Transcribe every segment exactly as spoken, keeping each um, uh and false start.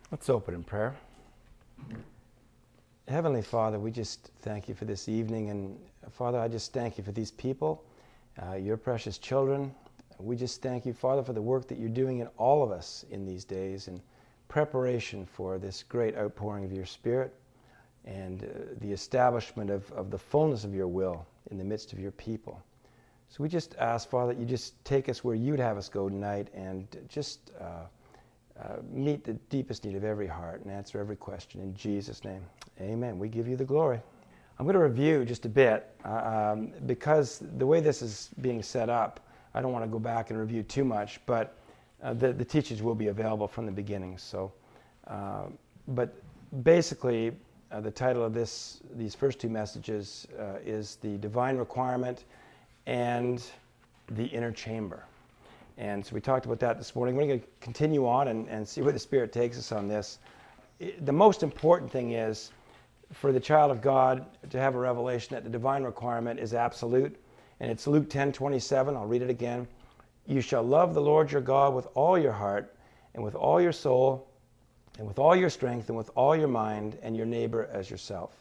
Let's open in prayer. Heavenly Father, we just thank you for this evening. And Father, I just thank you for these people, uh, your precious children. We just thank you, Father, for the work that you're doing in all of us in these days in preparation for this great outpouring of your Spirit and uh, the establishment of, of the fullness of your will in the midst of your people. So we just ask, Father, that you just take us where you'd have us go tonight and just uh, uh, meet the deepest need of every heart and answer every question. In Jesus' name, amen. We give you the glory. I'm going to review just a bit uh, um, because the way this is being set up, I don't want to go back and review too much, but uh, the, the teachings will be available from the beginning. So, uh, but basically, uh, the title of this, these first two messages uh, is The Divine Requirement and the Inner Chamber. And so we talked about that this morning. We're going to continue on and, and see where the Spirit takes us on this. It, the most important thing is for the child of God to have a revelation that the divine requirement is absolute. And it's Luke ten twenty-seven. I'll read it again. You shall love the Lord your God with all your heart and with all your soul and with all your strength and with all your mind, and your neighbor as yourself.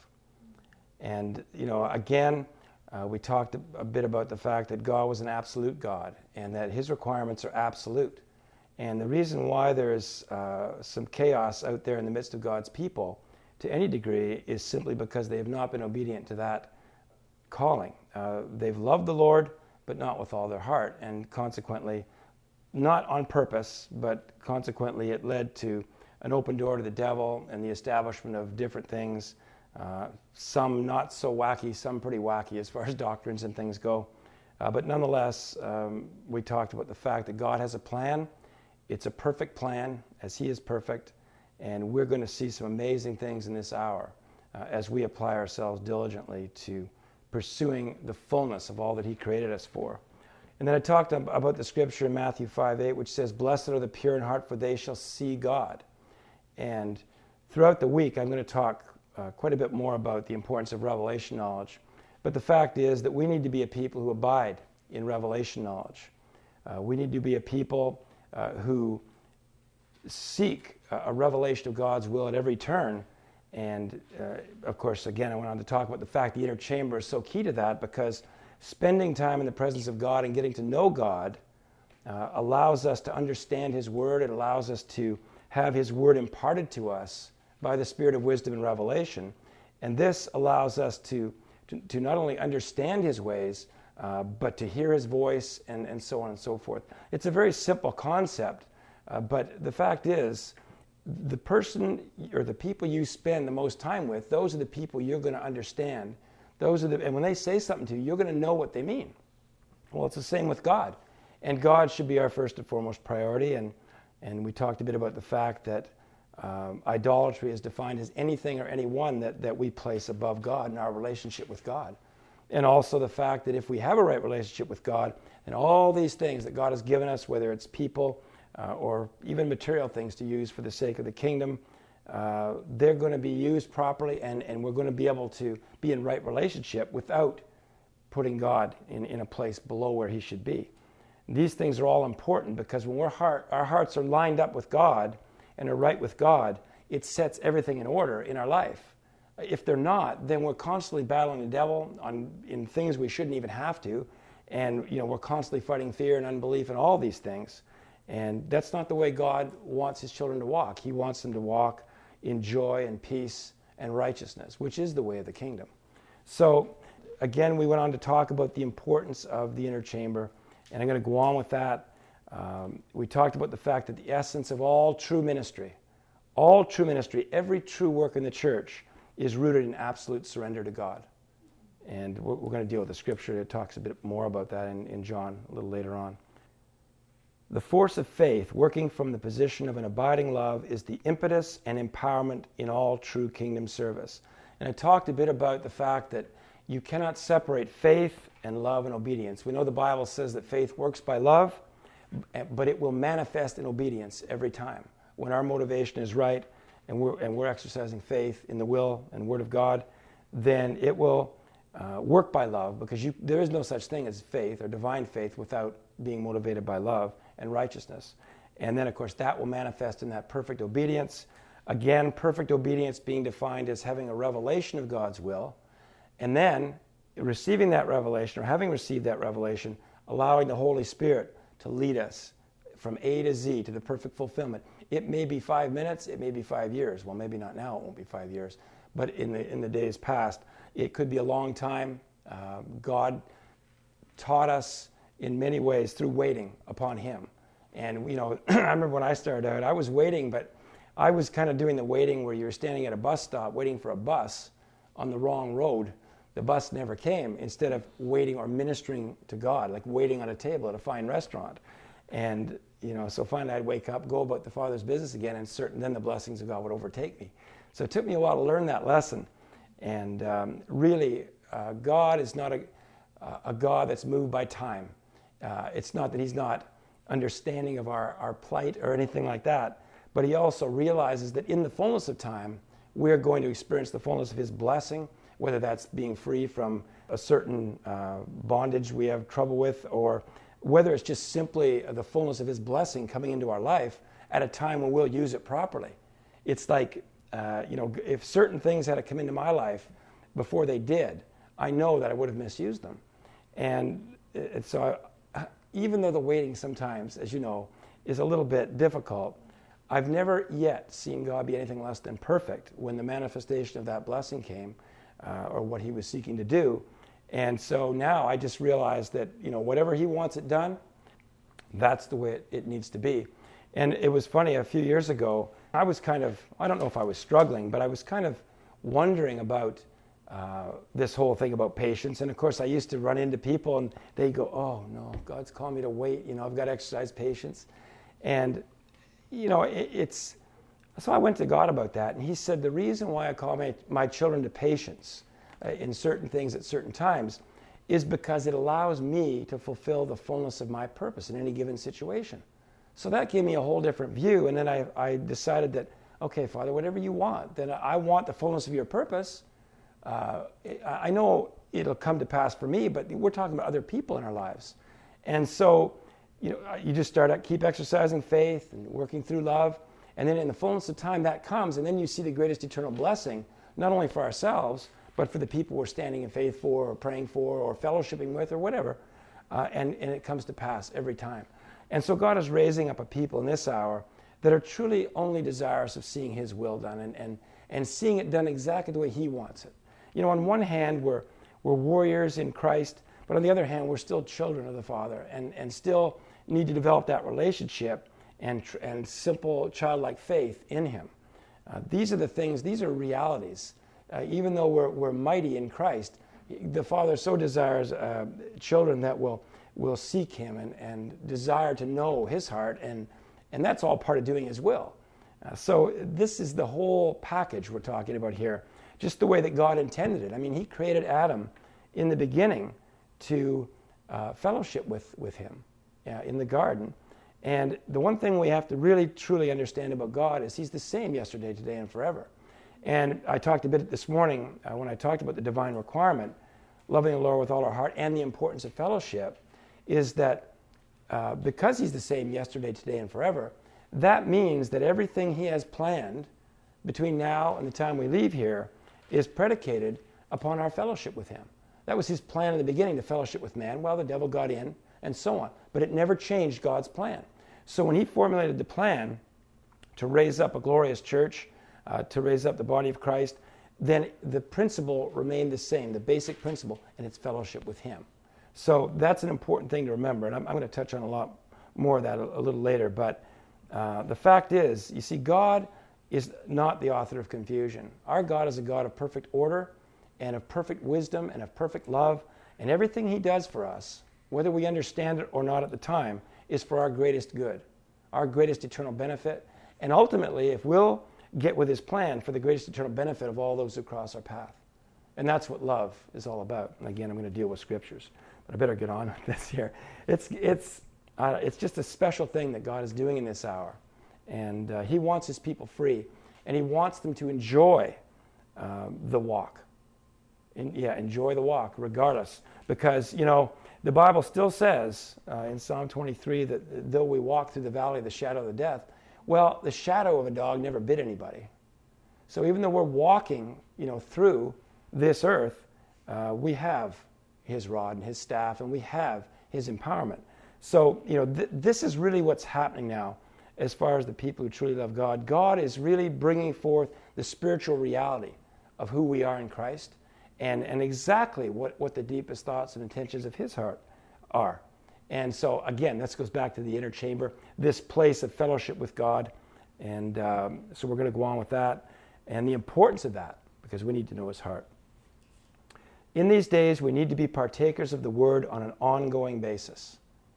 And, you know, again, uh, we talked a, a bit about the fact that God was an absolute God and that his requirements are absolute. And the reason why there's uh, some chaos out there in the midst of God's people to any degree is simply because they have not been obedient to that calling. Uh, they've loved the Lord, but not with all their heart. And consequently, not on purpose, but consequently it led to an open door to the devil and the establishment of different things, uh, some not so wacky, some pretty wacky as far as doctrines and things go. Uh, but nonetheless, um, we talked about the fact that God has a plan. It's a perfect plan, as he is perfect, and we're going to see some amazing things in this hour uh, as we apply ourselves diligently to pursuing the fullness of all that he created us for. And then I talked about the scripture in Matthew five eight, which says, blessed are the pure in heart, for they shall see God. And throughout the week, I'm going to talk uh, quite a bit more about the importance of revelation knowledge. But the fact is that we need to be a people who abide in revelation knowledge. Uh, we need to be a people uh, who seek a, a revelation of God's will at every turn. And uh, of course, again, I went on to talk about the fact the inner chamber is so key to that, because spending time in the presence of God and getting to know God uh, allows us to understand his word. It allows us to have his word imparted to us by the spirit of wisdom and revelation. And this allows us to, to, to not only understand his ways, uh, but to hear his voice and, and so on and so forth. It's a very simple concept, uh, but the fact is, the person or the people you spend the most time with, those are the people you're going to understand. Those are the, and when they say something to you, you're going to know what they mean. Well, it's the same with God. And God should be our first and foremost priority. And, and we talked a bit about the fact that um, idolatry is defined as anything or anyone that, that we place above God in our relationship with God. And also the fact that if we have a right relationship with God, then all these things that God has given us, whether it's people, Uh, or even material things to use for the sake of the kingdom, uh, they're going to be used properly, and, and we're going to be able to be in right relationship without putting God in, in a place below where he should be. These things are all important because when we're heart, our hearts are lined up with God and are right with God, it sets everything in order in our life. If they're not, then we're constantly battling the devil on, in things we shouldn't even have to, and you know we're constantly fighting fear and unbelief and all these things. And that's not the way God wants his children to walk. He wants them to walk in joy and peace and righteousness, which is the way of the kingdom. So, again, we went on to talk about the importance of the inner chamber, and I'm going to go on with that. Um, we talked about the fact that the essence of all true ministry, all true ministry, every true work in the church is rooted in absolute surrender to God. And we're, we're going to deal with the scripture that talks a bit more about that in, in John a little later on. The force of faith, working from the position of an abiding love, is the impetus and empowerment in all true kingdom service. And I talked a bit about the fact that you cannot separate faith and love and obedience. We know the Bible says that faith works by love, but it will manifest in obedience every time. When our motivation is right and we're, and we're exercising faith in the will and word of God, then it will uh, work by love, because you, there is no such thing as faith or divine faith without being motivated by love and righteousness. And then, of course, that will manifest in that perfect obedience Again, perfect obedience being defined as having a revelation of God's will, and then receiving that revelation, or having received that revelation, allowing the Holy Spirit to lead us from A to Z to the perfect fulfillment. It may be five minutes, it may be five years. Well, maybe not now, it won't be five years. But in the in the days past, it could be a long time. Uh, God taught us in many ways through waiting upon Him. And, you know, I remember when I started out, I was waiting, but I was kind of doing the waiting where you're standing at a bus stop waiting for a bus on the wrong road. The bus never came, instead of waiting or ministering to God, like waiting on a table at a fine restaurant. And, you know, so finally I'd wake up, go about the Father's business again, and certain then the blessings of God would overtake me. So it took me a while to learn that lesson. And um, really, uh, God is not a, a God that's moved by time. Uh, it's not that He's not understanding of our, our plight or anything like that, but He also realizes that in the fullness of time, we're going to experience the fullness of His blessing, whether that's being free from a certain uh, bondage we have trouble with, or whether it's just simply the fullness of His blessing coming into our life at a time when we'll use it properly. It's like, uh, you know, if certain things had to come into my life before they did, I know that I would have misused them. And, and so I, even though the waiting sometimes, as you know, is a little bit difficult, I've never yet seen God be anything less than perfect when the manifestation of that blessing came, uh, or what He was seeking to do. And so now I just realize that, you know, whatever He wants it done, that's the way it, it needs to be. And it was funny, a few years ago, I was kind of, I don't know if I was struggling, but I was kind of wondering about uh, this whole thing about patience. And of course, I used to run into people and they go, oh no, God's calling me to wait. You know, I've got to exercise patience. And, you know, it, it's, so I went to God about that. And He said, the reason why I call my, my children to patience uh, in certain things at certain times is because it allows me to fulfill the fullness of my purpose in any given situation. So that gave me a whole different view. And then I, I decided that, okay, Father, whatever you want, then I want the fullness of your purpose. Uh, I know it'll come to pass for me, but we're talking about other people in our lives. And so, you know, you just start out, keep exercising faith and working through love. And then in the fullness of time, that comes. And then you see the greatest eternal blessing, not only for ourselves, but for the people we're standing in faith for, or praying for, or fellowshipping with, or whatever. Uh, and, and it comes to pass every time. And so God is raising up a people in this hour that are truly only desirous of seeing His will done, and, and, and seeing it done exactly the way He wants it. You know, on one hand, we're, we're warriors in Christ, but on the other hand, we're still children of the Father, and, and still need to develop that relationship and, and simple childlike faith in Him. Uh, these are the things, these are realities. Uh, even though we're, we're mighty in Christ, the Father so desires uh, children that will, will seek Him and, and desire to know His heart, and, and that's all part of doing His will. Uh, so this is the whole package we're talking about here, just the way that God intended it. I mean, He created Adam in the beginning to uh, fellowship with, with Him uh, in the garden. And the one thing we have to really truly understand about God is He's the same yesterday, today, and forever. And I talked a bit this morning uh, when I talked about the divine requirement, loving the Lord with all our heart, and the importance of fellowship, is that uh, because He's the same yesterday, today, and forever, that means that everything He has planned between now and the time we leave here is predicated upon our fellowship with Him. That was His plan in the beginning, to fellowship with man. Well, the devil got in, and so on. But it never changed God's plan. So when He formulated the plan to raise up a glorious church, uh, to raise up the body of Christ, then the principle remained the same, the basic principle, and it's fellowship with Him. So that's an important thing to remember, and I'm, I'm going to touch on a lot more of that a, a little later. But uh, the fact is, you see, God is not the author of confusion. Our God is a God of perfect order and of perfect wisdom and of perfect love, and everything He does for us, whether we understand it or not at the time, is for our greatest good, our greatest eternal benefit, and ultimately, if we'll get with His plan, for the greatest eternal benefit of all those who cross our path. And that's what love is all about. And again, I'm going to deal with scriptures, but I better get on with this here. It's, it's, uh, it's just a special thing that God is doing in this hour. And uh, He wants His people free, and He wants them to enjoy uh, the walk. And, yeah, enjoy the walk regardless. Because, you know, the Bible still says uh, in Psalm twenty-three that though we walk through the valley of the shadow of the death, well, the shadow of a dog never bit anybody. So even though we're walking, you know, through this earth, uh, we have his rod and his staff, and we have his empowerment. So, you know, th- this is really what's happening now as far as the people who truly love God. God is really bringing forth the spiritual reality of who we are in Christ, and, and exactly what, what the deepest thoughts and intentions of his heart are. And so, again, this goes back to the inner chamber, this place of fellowship with God. And um, so we're going to go on with that and the importance of that, because we need to know his heart. In these days, we need to be partakers of the word on an ongoing basis.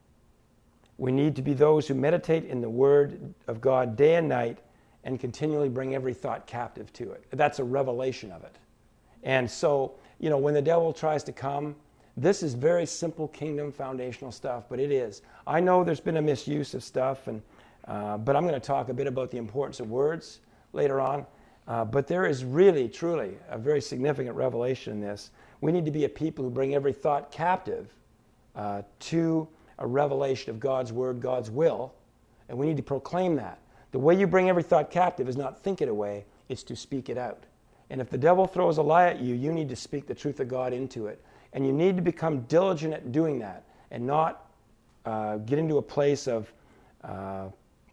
We need to be those who meditate in the word of God day and night and continually bring every thought captive to it. That's a revelation of it. And so, you know, when the devil tries to come, this is very simple kingdom foundational stuff, but it is. I know there's been a misuse of stuff, and uh, but I'm going to talk a bit about the importance of words later on. Uh, but there is really, truly, a very significant revelation in this. We need to be a people who bring every thought captive uh, to a revelation of God's word, God's will, and we need to proclaim that. The way you bring every thought captive is not think it away, it's to speak it out. And if the devil throws a lie at you, you need to speak the truth of God into it. And you need to become diligent at doing that and not uh, get into a place of uh,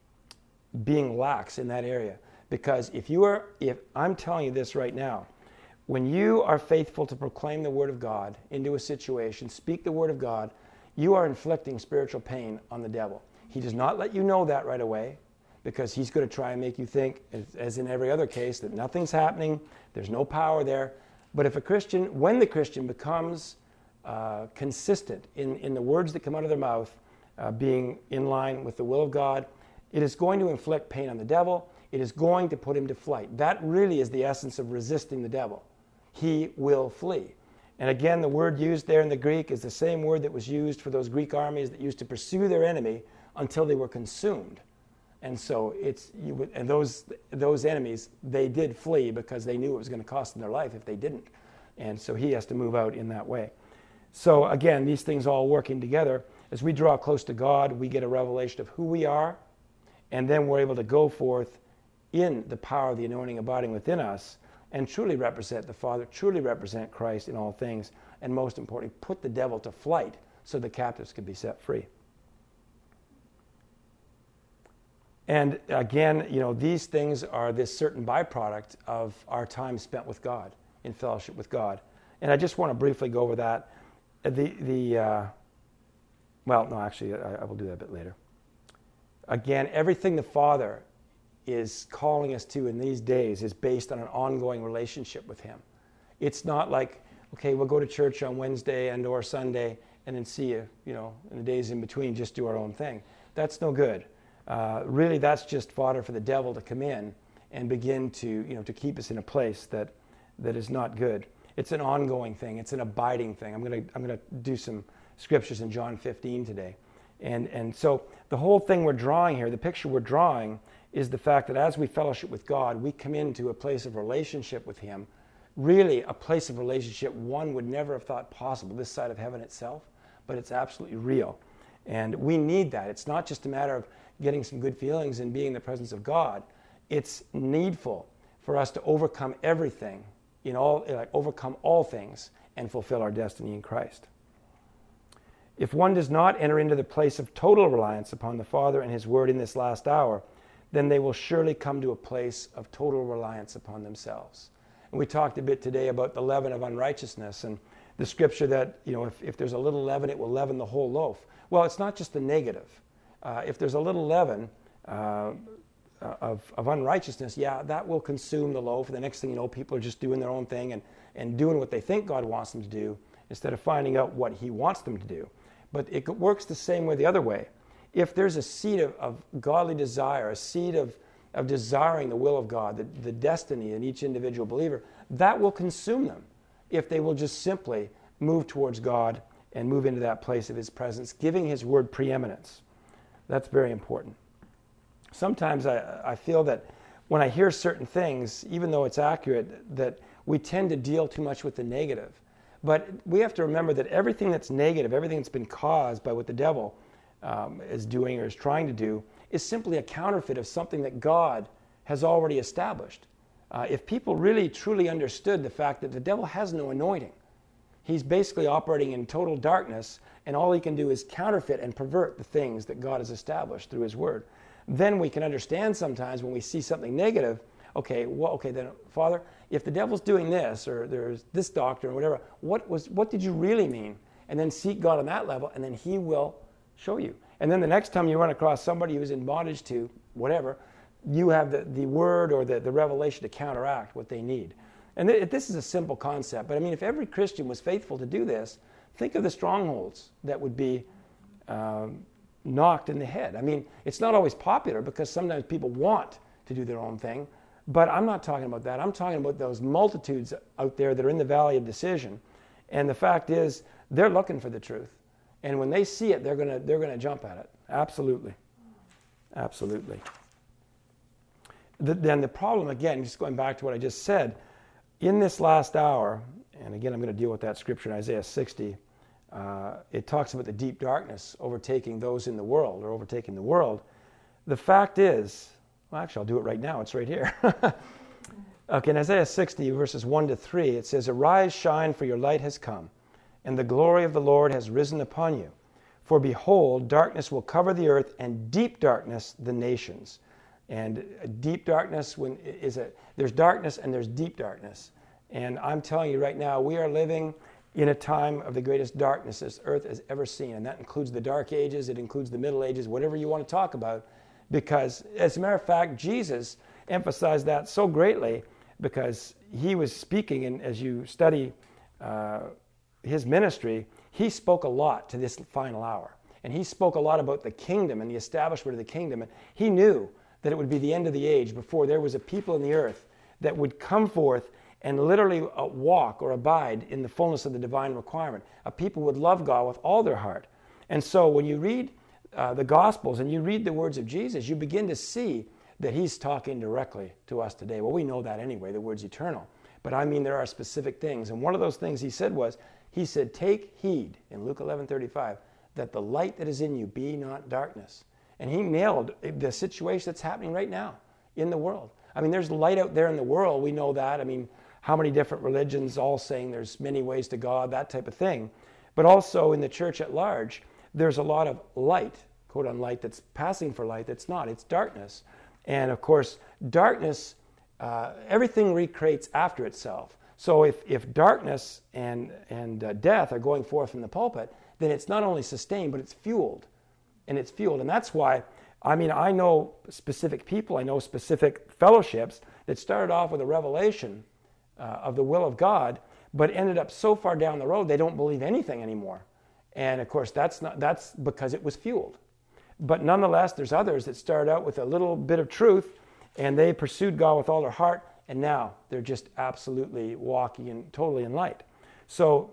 being lax in that area. Because if you are, if I'm telling you this right now, when you are faithful to proclaim the word of God into a situation, speak the word of God, you are inflicting spiritual pain on the devil. He does not let you know that right away, because he's going to try and make you think, as in every other case, that nothing's happening, there's no power there. But if a Christian, when the Christian becomes uh, consistent in, in the words that come out of their mouth, uh, being in line with the will of God, it is going to inflict pain on the devil. It is going to put him to flight. That really is the essence of resisting the devil. He will flee. And again, the word used there in the Greek is the same word that was used for those Greek armies that used to pursue their enemy until they were consumed. And so it's you would, and those those enemies, they did flee because they knew it was going to cost them their life if they didn't. And so he has to move out in that way. So again, these things all working together. As we draw close to God, we get a revelation of who we are, and then we're able to go forth in the power of the anointing abiding within us and truly represent the Father, truly represent Christ in all things, and most importantly, put the devil to flight so the captives can be set free. And again, you know, these things are this certain byproduct of our time spent with God, in fellowship with God. And I just want to briefly go over that. The, the uh, well, no, actually, I, I will do that a bit later. Again, everything the Father is calling us to in these days is based on an ongoing relationship with him. It's not like, okay, we'll go to church on Wednesday and or Sunday and then see you, you know, in the days in between, just do our own thing. That's no good. Uh, really, that's just fodder for the devil to come in and begin to, you know, to keep us in a place that that is not good. It's an ongoing thing. It's an abiding thing. I'm going to I'm going to do some scriptures in John fifteen today, and and so the whole thing we're drawing here, the picture we're drawing, is the fact that as we fellowship with God, we come into a place of relationship with him. Really, a place of relationship one would never have thought possible this side of heaven itself, but it's absolutely real, and we need that. It's not just a matter of getting some good feelings and being in the presence of God. It's needful for us to overcome everything, in all, like overcome all things, and fulfill our destiny in Christ. If one does not enter into the place of total reliance upon the Father and his word in this last hour, then they will surely come to a place of total reliance upon themselves. And we talked a bit today about the leaven of unrighteousness and the scripture that, you know, if, if there's a little leaven, it will leaven the whole loaf. Well, it's not just the negative. Uh, if there's a little leaven uh, of, of unrighteousness, yeah, that will consume the loaf. And the next thing you know, people are just doing their own thing and, and doing what they think God wants them to do instead of finding out what he wants them to do. But it works the same way the other way. If there's a seed of, of godly desire, a seed of, of desiring the will of God, the, the destiny in each individual believer, that will consume them if they will just simply move towards God and move into that place of his presence, giving his word preeminence. That's very important. Sometimes I, I feel that when I hear certain things, even though it's accurate, that we tend to deal too much with the negative. But we have to remember that everything that's negative, everything that's been caused by what the devil um, is doing or is trying to do, is simply a counterfeit of something that God has already established. Uh, if people really truly understood the fact that the devil has no anointing, he's basically operating in total darkness, and all he can do is counterfeit and pervert the things that God has established through his word. Then we can understand sometimes when we see something negative, okay, well, okay, then, Father, if the devil's doing this, or there's this doctrine or whatever, what was, what did you really mean? And then seek God on that level, and then he will show you. And then the next time you run across somebody who's in bondage to whatever, you have the, the word or the, the revelation to counteract what they need. And th- this is a simple concept, but I mean, if every Christian was faithful to do this, think of the strongholds that would be um, knocked in the head. I mean, it's not always popular because sometimes people want to do their own thing, but I'm not talking about that. I'm talking about those multitudes out there that are in the valley of decision. And the fact is, they're looking for the truth. And when they see it, they're gonna they're gonna jump at it. Absolutely. Absolutely. The, then the problem, again, just going back to what I just said, in this last hour, and again, I'm going to deal with that scripture in Isaiah sixty, uh, it talks about the deep darkness overtaking those in the world, or overtaking the world. The fact is, well, actually, I'll do it right now. It's right here. Okay, in Isaiah sixty, verses one to three, it says, "Arise, shine, for your light has come, and the glory of the Lord has risen upon you. For behold, darkness will cover the earth, and deep darkness the nations." And deep darkness when is a there's darkness and there's deep darkness. And I'm telling you right now, we are living in a time of the greatest darkness this earth has ever seen. And that includes the dark ages, it includes the Middle Ages, whatever you want to talk about. Because as a matter of fact, Jesus emphasized that so greatly because he was speaking, and as you study uh, his ministry, he spoke a lot to this final hour. And he spoke a lot about the kingdom and the establishment of the kingdom. And he knew that it would be the end of the age before there was a people in the earth that would come forth and literally uh, walk or abide in the fullness of the divine requirement. A people would love God with all their heart. And so when you read uh, the Gospels and you read the words of Jesus, you begin to see that he's talking directly to us today. Well, we know that anyway, the word's eternal. But I mean, there are specific things. And one of those things he said was, he said, "Take heed," in Luke eleven thirty-five, "that the light that is in you be not darkness." And he nailed the situation that's happening right now in the world. I mean, there's light out there in the world. We know that. I mean, how many different religions all saying there's many ways to God, that type of thing. But also in the church at large, there's a lot of light, quote on light, that's passing for light. That's not. It's darkness. And of course, darkness, uh, everything recreates after itself. So if, if darkness and, and uh, death are going forth from the pulpit, then it's not only sustained, but it's fueled. And it's fueled. And that's why, I mean, I know specific people, I know specific fellowships that started off with a revelation uh, of the will of God, but ended up so far down the road they don't believe anything anymore. And of course, that's not that's because it was fueled. But nonetheless, there's others that started out with a little bit of truth, and they pursued God with all their heart, and now they're just absolutely walking in totally in light. So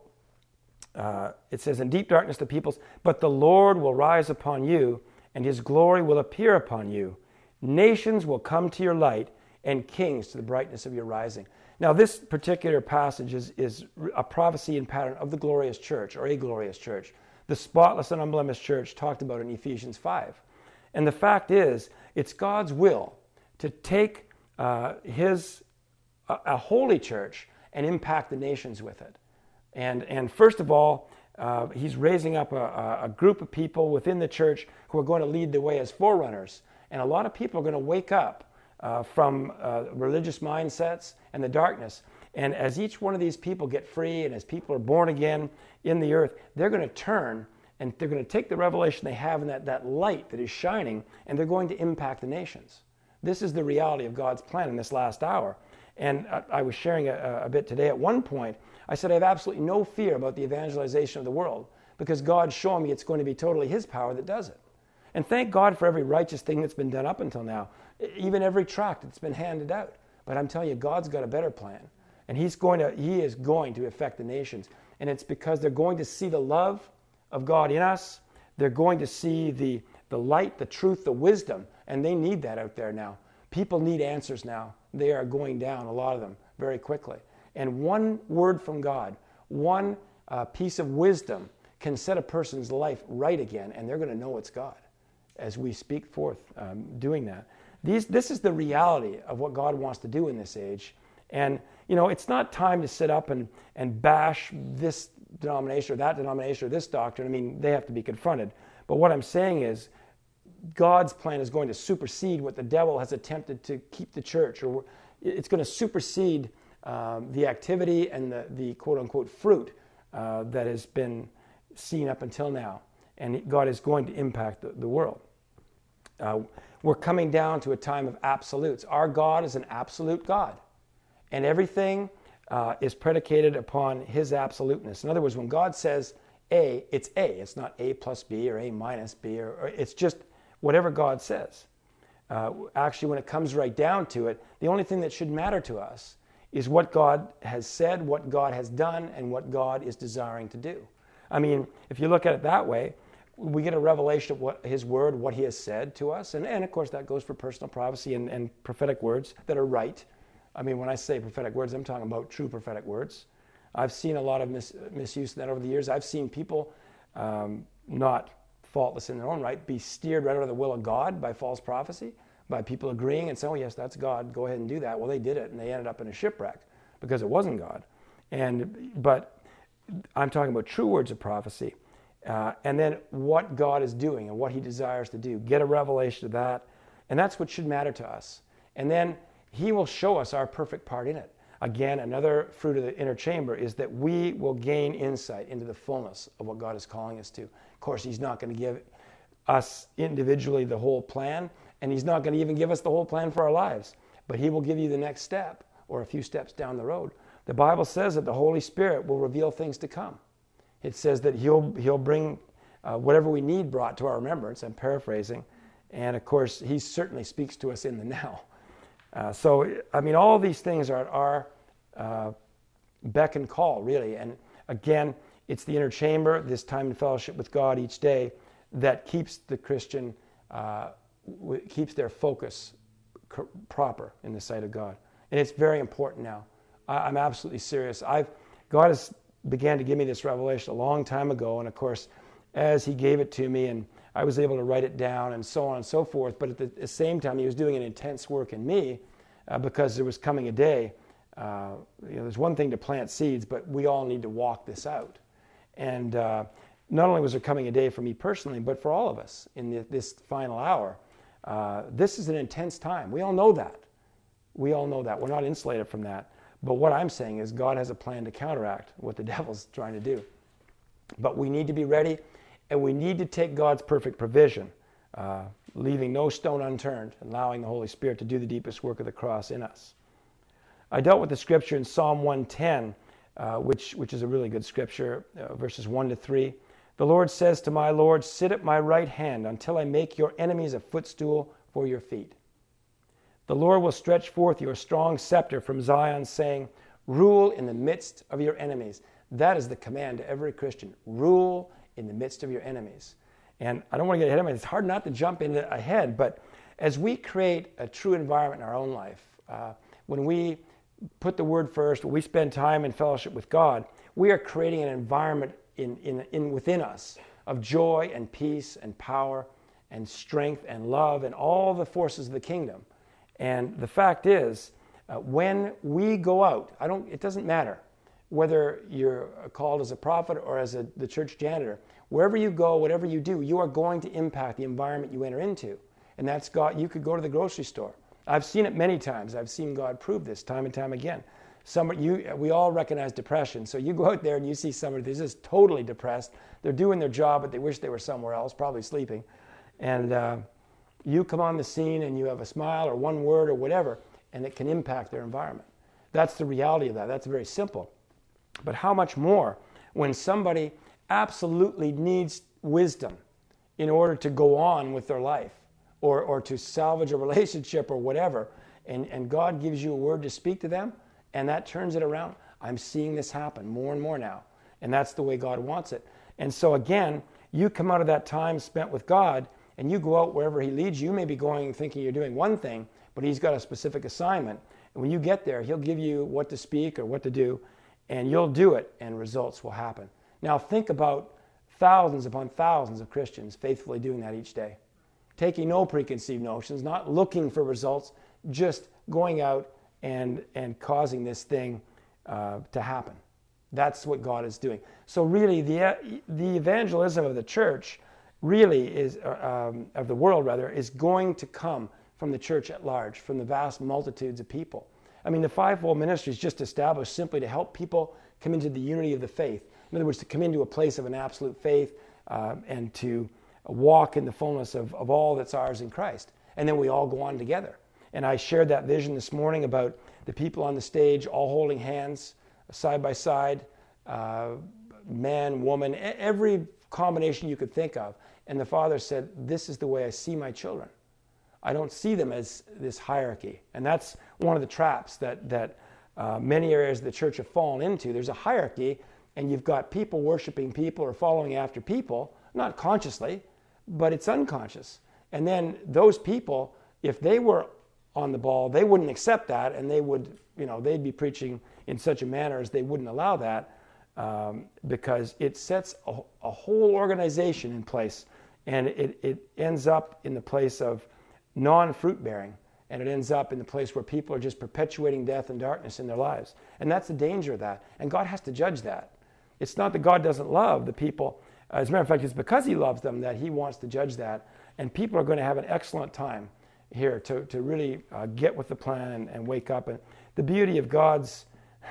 Uh, it says, "In deep darkness the peoples, but the Lord will rise upon you, and his glory will appear upon you. Nations will come to your light, and kings to the brightness of your rising." Now, this particular passage is, is a prophecy and pattern of the glorious church, or a glorious church, the spotless and unblemished church talked about in Ephesians five. And the fact is, it's God's will to take uh, his a, a holy church and impact the nations with it. And, and first of all, uh, he's raising up a, a group of people within the church who are going to lead the way as forerunners. And a lot of people are going to wake up uh, from uh, religious mindsets and the darkness. And as each one of these people get free, and as people are born again in the earth, they're going to turn and they're going to take the revelation they have and that, that light that is shining, and they're going to impact the nations. This is the reality of God's plan in this last hour. And I, I was sharing a, a bit today at one point. I said I have absolutely no fear about the evangelization of the world because God's showing me it's going to be totally his power that does it. And thank God for every righteous thing that's been done up until now, even every tract that's been handed out. But I'm telling you, God's got a better plan. And he's going to, he is going to affect the nations. And it's because they're going to see the love of God in us. They're going to see the, the light, the truth, the wisdom. And they need that out there now. People need answers now. They are going down, a lot of them, very quickly. And one word from God, one uh, piece of wisdom can set a person's life right again, and they're going to know it's God as we speak forth um, doing that. these, this is the reality of what God wants to do in this age. And, you know, it's not time to sit up and, and bash this denomination or that denomination or this doctrine. I mean, they have to be confronted. But what I'm saying is God's plan is going to supersede what the devil has attempted to keep the church, or it's going to supersede um, the activity and the, the quote-unquote fruit uh, that has been seen up until now. And God is going to impact the, the world. Uh, we're coming down to a time of absolutes. Our God is an absolute God. And everything uh, is predicated upon his absoluteness. In other words, when God says A, it's A. It's not A plus B or A minus B. Or, or it's just whatever God says. Uh, actually, when it comes right down to it, the only thing that should matter to us is what God has said, what God has done, and what God is desiring to do. I mean, if you look at it that way, we get a revelation of what his word, what he has said to us. And, and of course, that goes for personal prophecy and, and prophetic words that are right. I mean, when I say prophetic words, I'm talking about true prophetic words. I've seen a lot of mis- misuse of that over the years. I've seen people um, not faultless in their own right be steered right out of the will of God by false prophecy, by people agreeing and saying, oh, yes, that's God, go ahead and do that. Well, they did it, and they ended up in a shipwreck because it wasn't God. And But I'm talking about true words of prophecy. Uh, and then what God is doing and what he desires to do. Get a revelation of that. And that's what should matter to us. And then he will show us our perfect part in it. Again, another fruit of the inner chamber is that we will gain insight into the fullness of what God is calling us to. Of course, he's not going to give us individually the whole plan, and he's not going to even give us the whole plan for our lives. But he will give you the next step or a few steps down the road. The Bible says that the Holy Spirit will reveal things to come. It says that he'll, he'll bring uh, whatever we need brought to our remembrance. I'm paraphrasing. And of course, he certainly speaks to us in the now. Uh, so, I mean, all these things are at our uh, beck and call, really. And again, it's the inner chamber, this time in fellowship with God each day, that keeps the Christian, uh, w- keeps their focus c- proper in the sight of God. And it's very important now. I- I'm absolutely serious. I've God has began to give me this revelation a long time ago, and of course, as he gave it to me, and I was able to write it down, and so on and so forth, but at the, the same time, he was doing an intense work in me, uh, because there was coming a day, uh, you know, there's one thing to plant seeds, but we all need to walk this out. And uh, not only was there coming a day for me personally, but for all of us in the, this final hour. Uh, this is an intense time. We all know that. We all know that. We're not insulated from that. But what I'm saying is God has a plan to counteract what the devil's trying to do. But we need to be ready, and we need to take God's perfect provision, uh, leaving no stone unturned, allowing the Holy Spirit to do the deepest work of the cross in us. I dealt with the scripture in Psalm one ten, uh, which, which is a really good scripture, uh, verses one to three. The Lord says to my Lord, sit at my right hand until I make your enemies a footstool for your feet. The Lord will stretch forth your strong scepter from Zion, saying, rule in the midst of your enemies. That is the command to every Christian. Rule in the midst of your enemies. And I don't want to get ahead of it. It's hard not to jump into ahead, but as we create a true environment in our own life, uh, when we put the word first, when we spend time in fellowship with God, we are creating an environment in, in, in within us of joy and peace and power and strength and love and all the forces of the kingdom. And the fact is, uh, when we go out, I don't, it doesn't matter whether you're called as a prophet or as a, the church janitor. Wherever you go, whatever you do, you are going to impact the environment you enter into. And that's God. You could go to the grocery store. I've seen it many times. I've seen God prove this time and time again. Some, you, we all recognize depression. So you go out there and you see somebody that's just totally depressed. They're doing their job, but they wish they were somewhere else, probably sleeping. And uh, you come on the scene and you have a smile or one word or whatever, and it can impact their environment. That's the reality of that. That's very simple. But how much more when somebody absolutely needs wisdom in order to go on with their life or, or to salvage a relationship or whatever, and, and God gives you a word to speak to them, and that turns it around. I'm seeing this happen more and more now, and that's the way God wants it. And so again, you come out of that time spent with God, and you go out wherever he leads you. You may be going thinking you're doing one thing, but he's got a specific assignment. And when you get there, he'll give you what to speak or what to do, and you'll do it, and results will happen. Now think about thousands upon thousands of Christians faithfully doing that each day. taking no preconceived notions, not looking for results, just going out and, and causing this thing uh, to happen. That's what God is doing. So really, the, the evangelism of the church really is, um, of the world rather, is going to come from the church at large, from the vast multitudes of people. I mean, the fivefold ministry is just established simply to help people come into the unity of the faith. In other words, to come into a place of an absolute faith uh, and to walk in the fullness of, of all that's ours in Christ. And then we all go on together. And I shared that vision this morning about the people on the stage all holding hands side by side, uh, man, woman, every combination you could think of. And the Father said, this is the way I see my children. I don't see them as this hierarchy. And that's one of the traps that, that uh, many areas of the church have fallen into. There's a hierarchy, and you've got people worshiping people or following after people, not consciously, but it's unconscious. And then those people, if they were on the ball, they wouldn't accept that, and they would, you know, they'd be preaching in such a manner as they wouldn't allow that, um, because it sets a, a whole organization in place, and it, it ends up in the place of non-fruit bearing, and it ends up in the place where people are just perpetuating death and darkness in their lives. And that's the danger of that. And God has to judge that. It's not that God doesn't love the people. As a matter of fact, it's because he loves them that he wants to judge that. And people are going to have an excellent time here to, to really uh, get with the plan and, and wake up. And the beauty of God's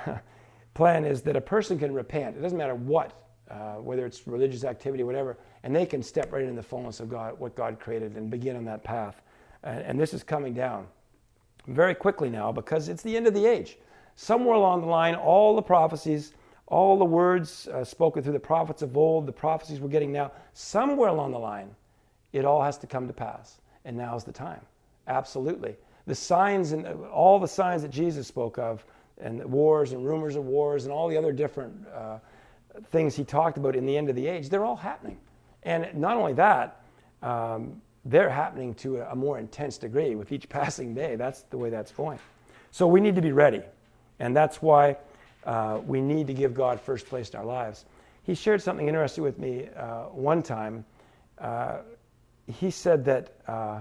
plan is that a person can repent. It doesn't matter what, uh, whether it's religious activity, whatever, and they can step right in the fullness of God, what God created, and begin on that path. And this is coming down very quickly now because it's the end of the age. Somewhere along the line, all the prophecies, all the words uh, spoken through the prophets of old, the prophecies we're getting now, somewhere along the line, it all has to come to pass. And now's the time. Absolutely. The signs and all the signs that Jesus spoke of, and wars and rumors of wars and all the other different uh, things he talked about in the end of the age, they're all happening. And not only that, um, they're happening to a more intense degree with each passing day. That's the way that's going. So we need to be ready. And that's why uh, we need to give God first place in our lives. He shared something interesting with me uh, one time. Uh, he said that uh,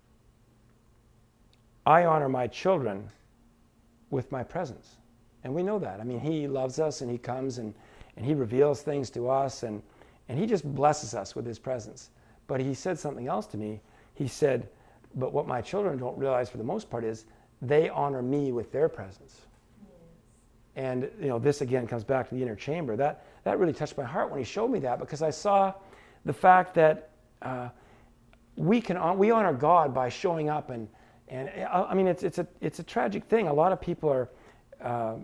I honor my children with my presence. And we know that. I mean, he loves us, and he comes and, and he reveals things to us, and, and he just blesses us with his presence. But he said something else to me. He said, but what my children don't realize for the most part is they honor me with their presence. Yes. And you know, this again comes back to the inner chamber. That, that really touched my heart when he showed me that, because I saw the fact that uh, we can we honor God by showing up. And, and I mean, it's, it's, a, it's a tragic thing. A lot of people are, um,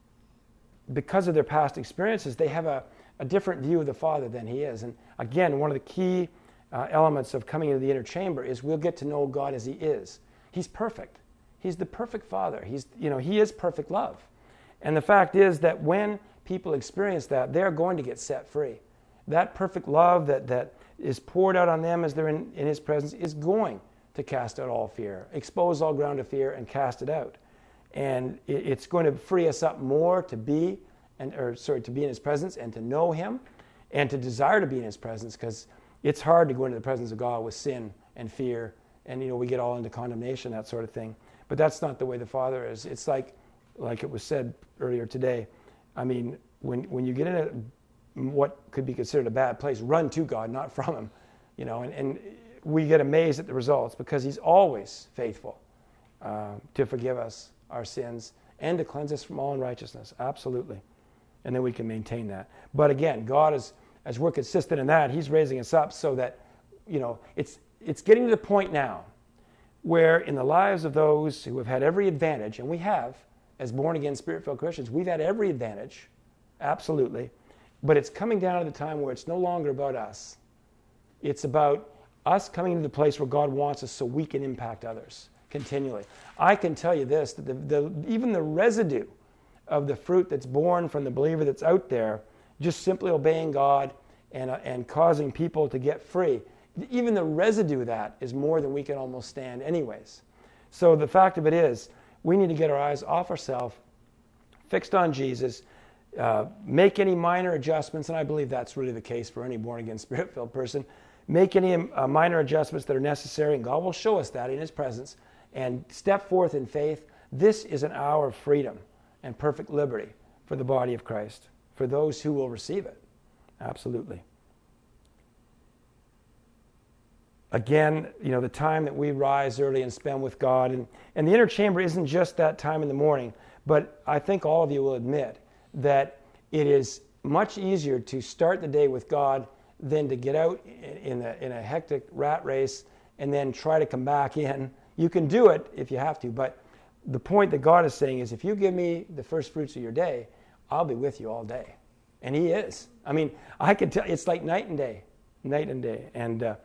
because of their past experiences, they have a, a different view of the Father than he is. And again, one of the key Uh, elements of coming into the inner chamber is we'll get to know God as he is. He's perfect. He's the perfect Father. He's, you know, he is perfect love. And the fact is that when people experience that, they're going to get set free. That perfect love that, that is poured out on them as they're in, in his presence is going to cast out all fear, expose all ground of fear, and cast it out. And it, it's going to free us up more to be, and or sorry, to be in his presence and to know him and to desire to be in his presence, because it's hard to go into the presence of God with sin and fear, and you know we get all into condemnation, that sort of thing. But that's not the way the Father is. It's like, like it was said earlier today. I mean, when when you get in a, what could be considered a bad place, run to God, not from him. You know, and, and we get amazed at the results because he's always faithful uh, to forgive us our sins and to cleanse us from all unrighteousness. Absolutely, and then we can maintain that. But again, God is. As we're consistent in that, he's raising us up so that, you know, it's it's getting to the point now where in the lives of those who have had every advantage, and we have, as born-again, Spirit-filled Christians, we've had every advantage, absolutely, but it's coming down to the time where it's no longer about us. It's about us coming to the place where God wants us so we can impact others continually. I can tell you this, that the, the, even the residue of the fruit that's born from the believer that's out there, just simply obeying God and, uh, and causing people to get free, even the residue of that is more than we can almost stand anyways. So the fact of it is, we need to get our eyes off ourselves, fixed on Jesus, uh, make any minor adjustments, and I believe that's really the case for any born-again, Spirit-filled person. make any uh, minor adjustments that are necessary, and God will show us that in his presence, and step forth in faith. This is an hour of freedom and perfect liberty for the body of Christ, for those who will receive it. Absolutely. Again, you know, the time that we rise early and spend with God, and, and the inner chamber isn't just that time in the morning, but I think all of you will admit that it is much easier to start the day with God than to get out in a, in a hectic rat race and then try to come back in. You can do it if you have to, but the point that God is saying is, if you give me the first fruits of your day, I'll be with you all day. And he is. I mean, I can tell, it's like night and day, night and day. And uh,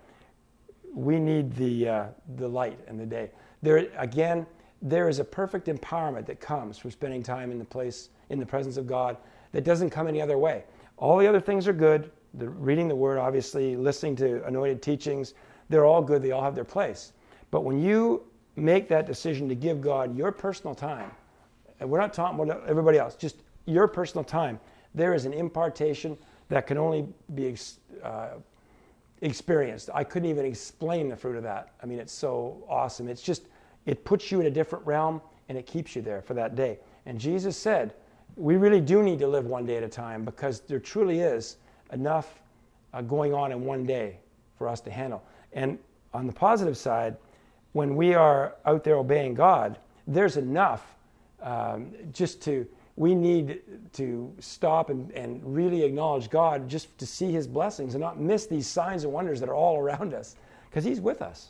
we need the uh, the light and the day. There, again, there is a perfect empowerment that comes from spending time in the place, in the presence of God, that doesn't come any other way. All the other things are good. The, reading the Word, obviously, listening to anointed teachings, they're all good. They all have their place. But when you make that decision to give God your personal time, and we're not talking about everybody else, just your personal time, there is an impartation that can only be uh, experienced. I couldn't even explain the fruit of that. I mean, it's so awesome. It's just, it puts you in a different realm, and it keeps you there for that day. And Jesus said, we really do need to live one day at a time, because there truly is enough uh, going on in one day for us to handle. And on the positive side, when we are out there obeying God, there's enough um, just to, we need to stop and, and really acknowledge God, just to see his blessings and not miss these signs and wonders that are all around us, because he's with us.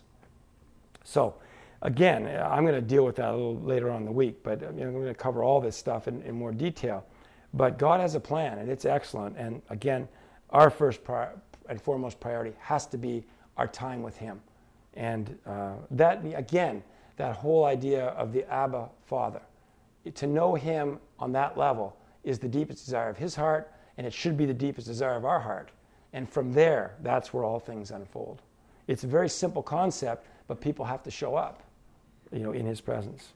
So again, I'm going to deal with that a little later on in the week, but you know, I'm going to cover all this stuff in, in more detail. But God has a plan, and it's excellent. And again, our first pri- and foremost priority has to be our time with him. And uh, that, again, that whole idea of the Abba Father, to know him on that level is the deepest desire of his heart, and it should be the deepest desire of our heart. And from there, that's where all things unfold. It's a very simple concept, but people have to show up, you know, in his presence.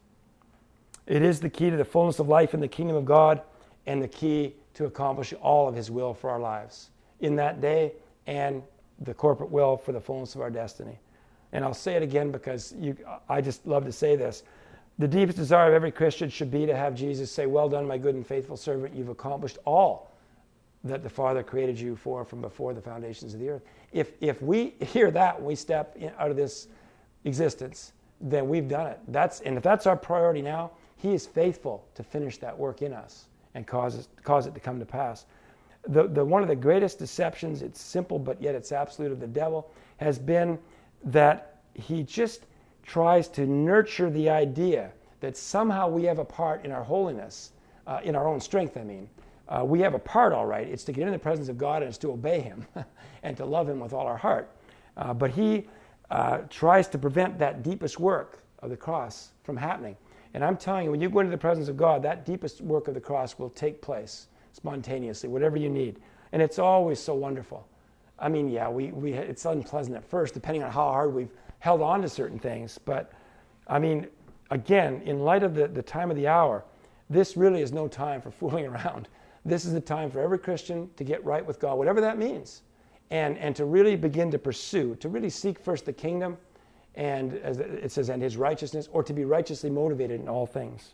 It is the key to the fullness of life in the kingdom of God, and the key to accomplish all of his will for our lives in that day, and the corporate will for the fullness of our destiny. And I'll say it again, because you, I just love to say this. The deepest desire of every Christian should be to have Jesus say, well done, my good and faithful servant. You've accomplished all that the Father created you for from before the foundations of the earth. If, if we hear that when we step in, out of this existence, then we've done it. That's, and if that's our priority now, he is faithful to finish that work in us and cause it, cause it to come to pass. The, the, one of the greatest deceptions, it's simple, but yet it's absolute, of the devil, has been that he just tries to nurture the idea that somehow we have a part in our holiness, uh, in our own strength, I mean. Uh, we have a part, all right. It's to get in the presence of God, and it's to obey him and to love him with all our heart. Uh, but he uh, tries to prevent that deepest work of the cross from happening. And I'm telling you, when you go into the presence of God, that deepest work of the cross will take place spontaneously, whatever you need. And it's always so wonderful. I mean, yeah, we, we it's unpleasant at first, depending on how hard we've held on to certain things. But, I mean, again, in light of the, the time of the hour, this really is no time for fooling around. This is the time for every Christian to get right with God, whatever that means, and, and to really begin to pursue, to really seek first the kingdom, and as it says, and his righteousness, or to be righteously motivated in all things.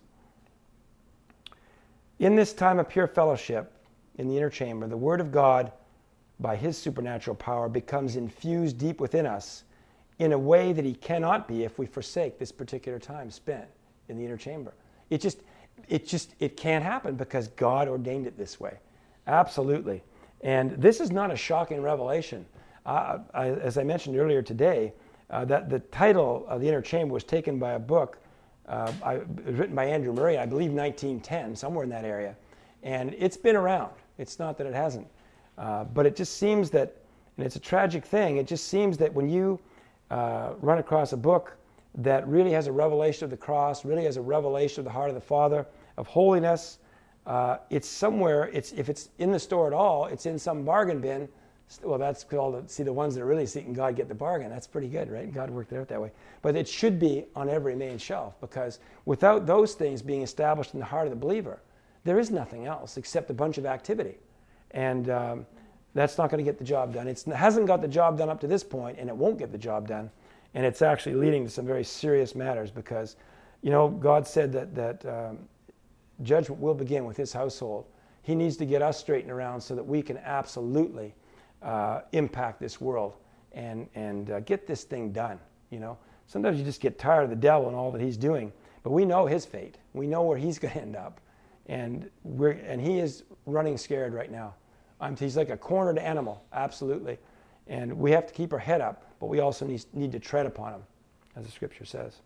In this time of pure fellowship in the inner chamber, the Word of God, by his supernatural power, becomes infused deep within us in a way that he cannot be if we forsake this particular time spent in the inner chamber. It just, it just, it can't happen because God ordained it this way. Absolutely. And this is not a shocking revelation. Uh, I, as I mentioned earlier today, uh, that the title of the inner chamber was taken by a book uh, I, written by Andrew Murray, I believe nineteen ten, somewhere in that area. And it's been around. It's not that it hasn't. Uh, but it just seems that, and it's a tragic thing, it just seems that when you uh, run across a book that really has a revelation of the cross, really has a revelation of the heart of the Father, of holiness, uh, it's somewhere, it's if it's in the store at all, it's in some bargain bin. Well, that's called, see, the ones that are really seeking God get the bargain. That's pretty good, right? God worked it out that way. But it should be on every main shelf, because without those things being established in the heart of the believer, there is nothing else except a bunch of activity. And um, that's not going to get the job done. It's, it hasn't got the job done up to this point, and it won't get the job done. And it's actually leading to some very serious matters because, you know, God said that, that um, judgment will begin with his household. He needs to get us straightened around so that we can absolutely uh, impact this world and, and uh, get this thing done, you know. Sometimes you just get tired of the devil and all that he's doing, but we know his fate. We know where he's going to end up. And we're and he is running scared right now. I'm, he's like a cornered animal, absolutely. And we have to keep our head up, but we also need, need to tread upon him, as the scripture says.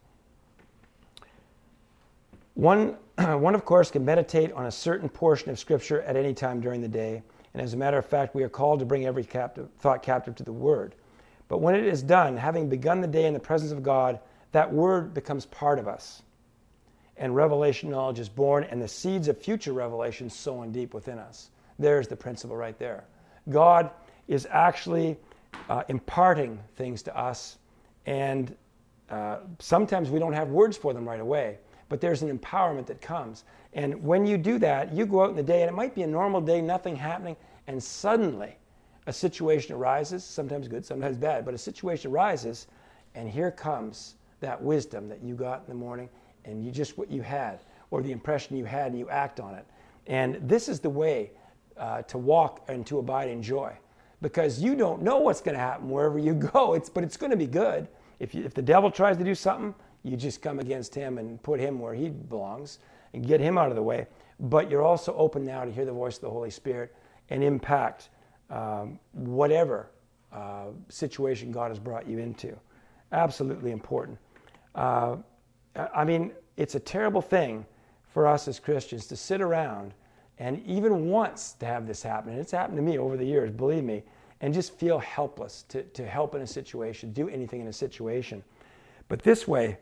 One, one, of course, can meditate on a certain portion of scripture at any time during the day. And as a matter of fact, we are called to bring every captive, thought captive to the word. But when it is done, having begun the day in the presence of God, that word becomes part of us. And revelation knowledge is born, and the seeds of future revelation sown deep within us. There's the principle right there. God is actually uh, imparting things to us, and uh, sometimes we don't have words for them right away, but there's an empowerment that comes. And when you do that, you go out in the day, and it might be a normal day, nothing happening, and suddenly a situation arises, sometimes good, sometimes bad, but a situation arises, and here comes that wisdom that you got in the morning, and you just what you had, or the impression you had, and you act on it. And this is the way uh, to walk and to abide in joy, because you don't know what's going to happen wherever you go. It's but it's going to be good. If you, if the devil tries to do something, you just come against him and put him where he belongs and get him out of the way. But you're also open now to hear the voice of the Holy Spirit and impact um, whatever uh, situation God has brought you into. Absolutely important. Uh, I mean, it's a terrible thing for us as Christians to sit around and even once to have this happen. And it's happened to me over the years, believe me, and just feel helpless to, to help in a situation, do anything in a situation. But this way,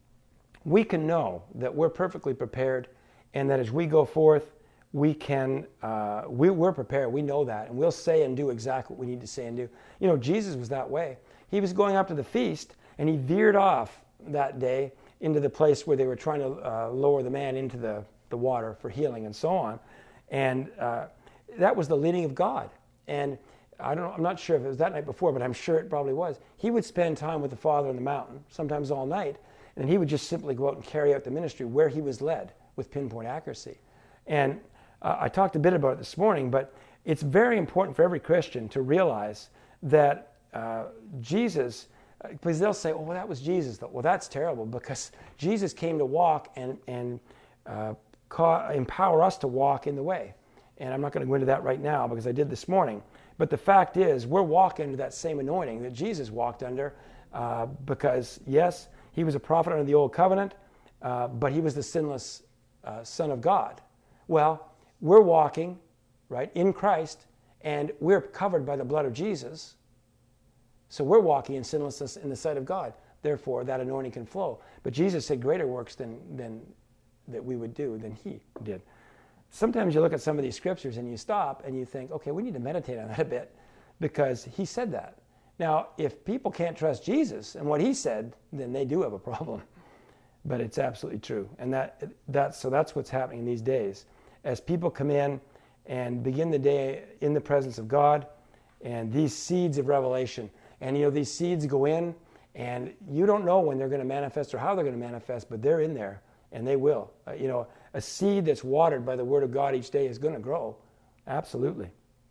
we can know that we're perfectly prepared, and that as we go forth, we can, uh, we, we're prepared. We know that, and we'll say and do exactly what we need to say and do. You know, Jesus was that way. He was going up to the feast, and he veered off that day into the place where they were trying to uh, lower the man into the, the water for healing and so on. And uh, that was the leading of God. And I don't know, I'm not sure if it was that night before, but I'm sure it probably was. He would spend time with the Father on the mountain, sometimes all night, and he would just simply go out and carry out the ministry where he was led with pinpoint accuracy. And uh, I talked a bit about it this morning, but it's very important for every Christian to realize that uh, Jesus, because they'll say, oh, well, that was Jesus. Well, that's terrible, because Jesus came to walk and, and uh, ca- empower us to walk in the way. And I'm not going to go into that right now because I did this morning. But the fact is, we're walking into that same anointing that Jesus walked under uh, because, yes, he was a prophet under the Old Covenant, uh, but he was the sinless uh, Son of God. Well, we're walking, right, in Christ, and we're covered by the blood of Jesus. So we're walking in sinlessness in the sight of God. Therefore, that anointing can flow. But Jesus said greater works than, than that we would do than he did. Sometimes you look at some of these scriptures and you stop and you think, okay, we need to meditate on that a bit, because he said that. Now, if people can't trust Jesus and what he said, then they do have a problem. But it's absolutely true. And that that's so that's what's happening these days. As people come in and begin the day in the presence of God, and these seeds of revelation, and you know, these seeds go in, and you don't know when they're going to manifest or how they're going to manifest, but they're in there, and they will. Uh, you know, a seed that's watered by the Word of God each day is going to grow. Absolutely.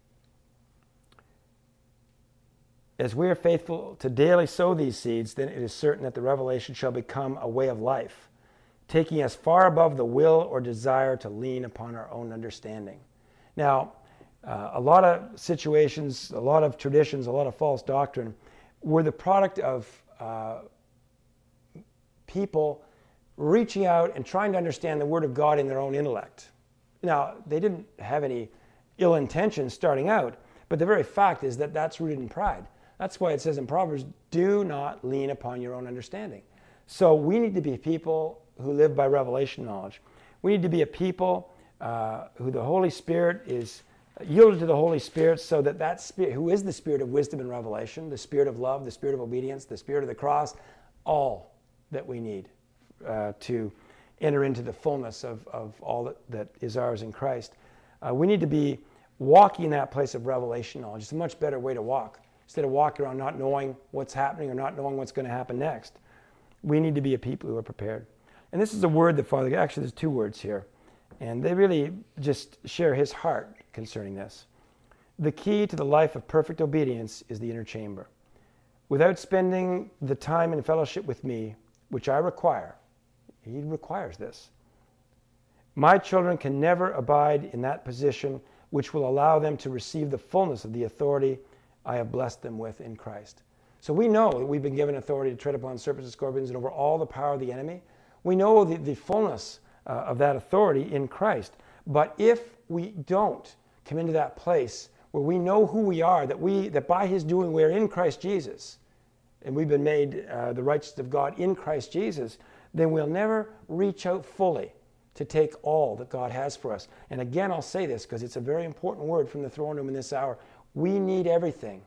As we are faithful to daily sow these seeds, then it is certain that the revelation shall become a way of life, taking us far above the will or desire to lean upon our own understanding. Now, uh, a lot of situations, a lot of traditions, a lot of false doctrine were the product of uh, people reaching out and trying to understand the Word of God in their own intellect. Now, they didn't have any ill intentions starting out, but the very fact is that that's rooted in pride. That's why it says in Proverbs, do not lean upon your own understanding. So we need to be people who live by revelation knowledge. We need to be a people uh, who the Holy Spirit is yielded to the Holy Spirit, so that that Spirit, who is the Spirit of wisdom and revelation, the Spirit of love, the Spirit of obedience, the Spirit of the cross, all that we need uh, to enter into the fullness of, of all that, that is ours in Christ. Uh, we need to be walking in that place of revelation knowledge. It's a much better way to walk. Instead of walking around not knowing what's happening or not knowing what's going to happen next, we need to be a people who are prepared. And this is a word that Father, actually there's two words here, and they really just share his heart concerning this. The key to the life of perfect obedience is the inner chamber. Without spending the time in fellowship with me, which I require, he requires this, my children can never abide in that position which will allow them to receive the fullness of the authority I have blessed them with in Christ. So we know that we've been given authority to tread upon serpents and scorpions and over all the power of the enemy. We know the, the fullness uh, of that authority in Christ. But if we don't come into that place where we know who we are, that we that by his doing we're in Christ Jesus, and we've been made uh, the righteousness of God in Christ Jesus, then we'll never reach out fully to take all that God has for us. And again, I'll say this because it's a very important word from the throne room in this hour. We need everything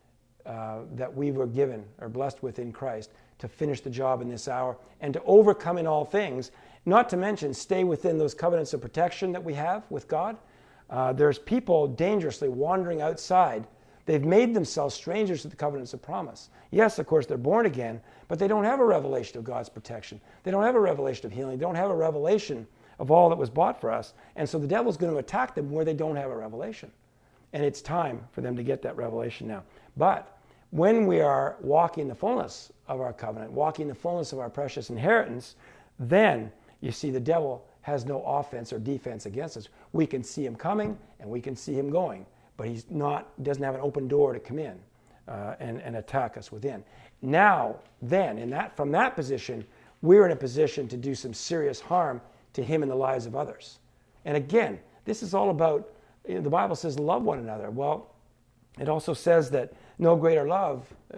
uh, that we were given or blessed with in Christ to finish the job in this hour and to overcome in all things, not to mention stay within those covenants of protection that we have with God. Uh, there's people dangerously wandering outside. They've made themselves strangers to the covenants of promise. Yes, of course, they're born again, but they don't have a revelation of God's protection. They don't have a revelation of healing. They don't have a revelation of all that was bought for us. And so the devil's going to attack them where they don't have a revelation. And it's time for them to get that revelation now. But when we are walking the fullness of our covenant, walking the fullness of our precious inheritance, then you see the devil has no offense or defense against us. We can see him coming and we can see him going, but he's not doesn't have an open door to come in uh, and, and attack us within. Now, then, in that from that position, we're in a position to do some serious harm to him in the lives of others. And again, this is all about, you know, the Bible says love one another. Well, it also says that no greater love uh,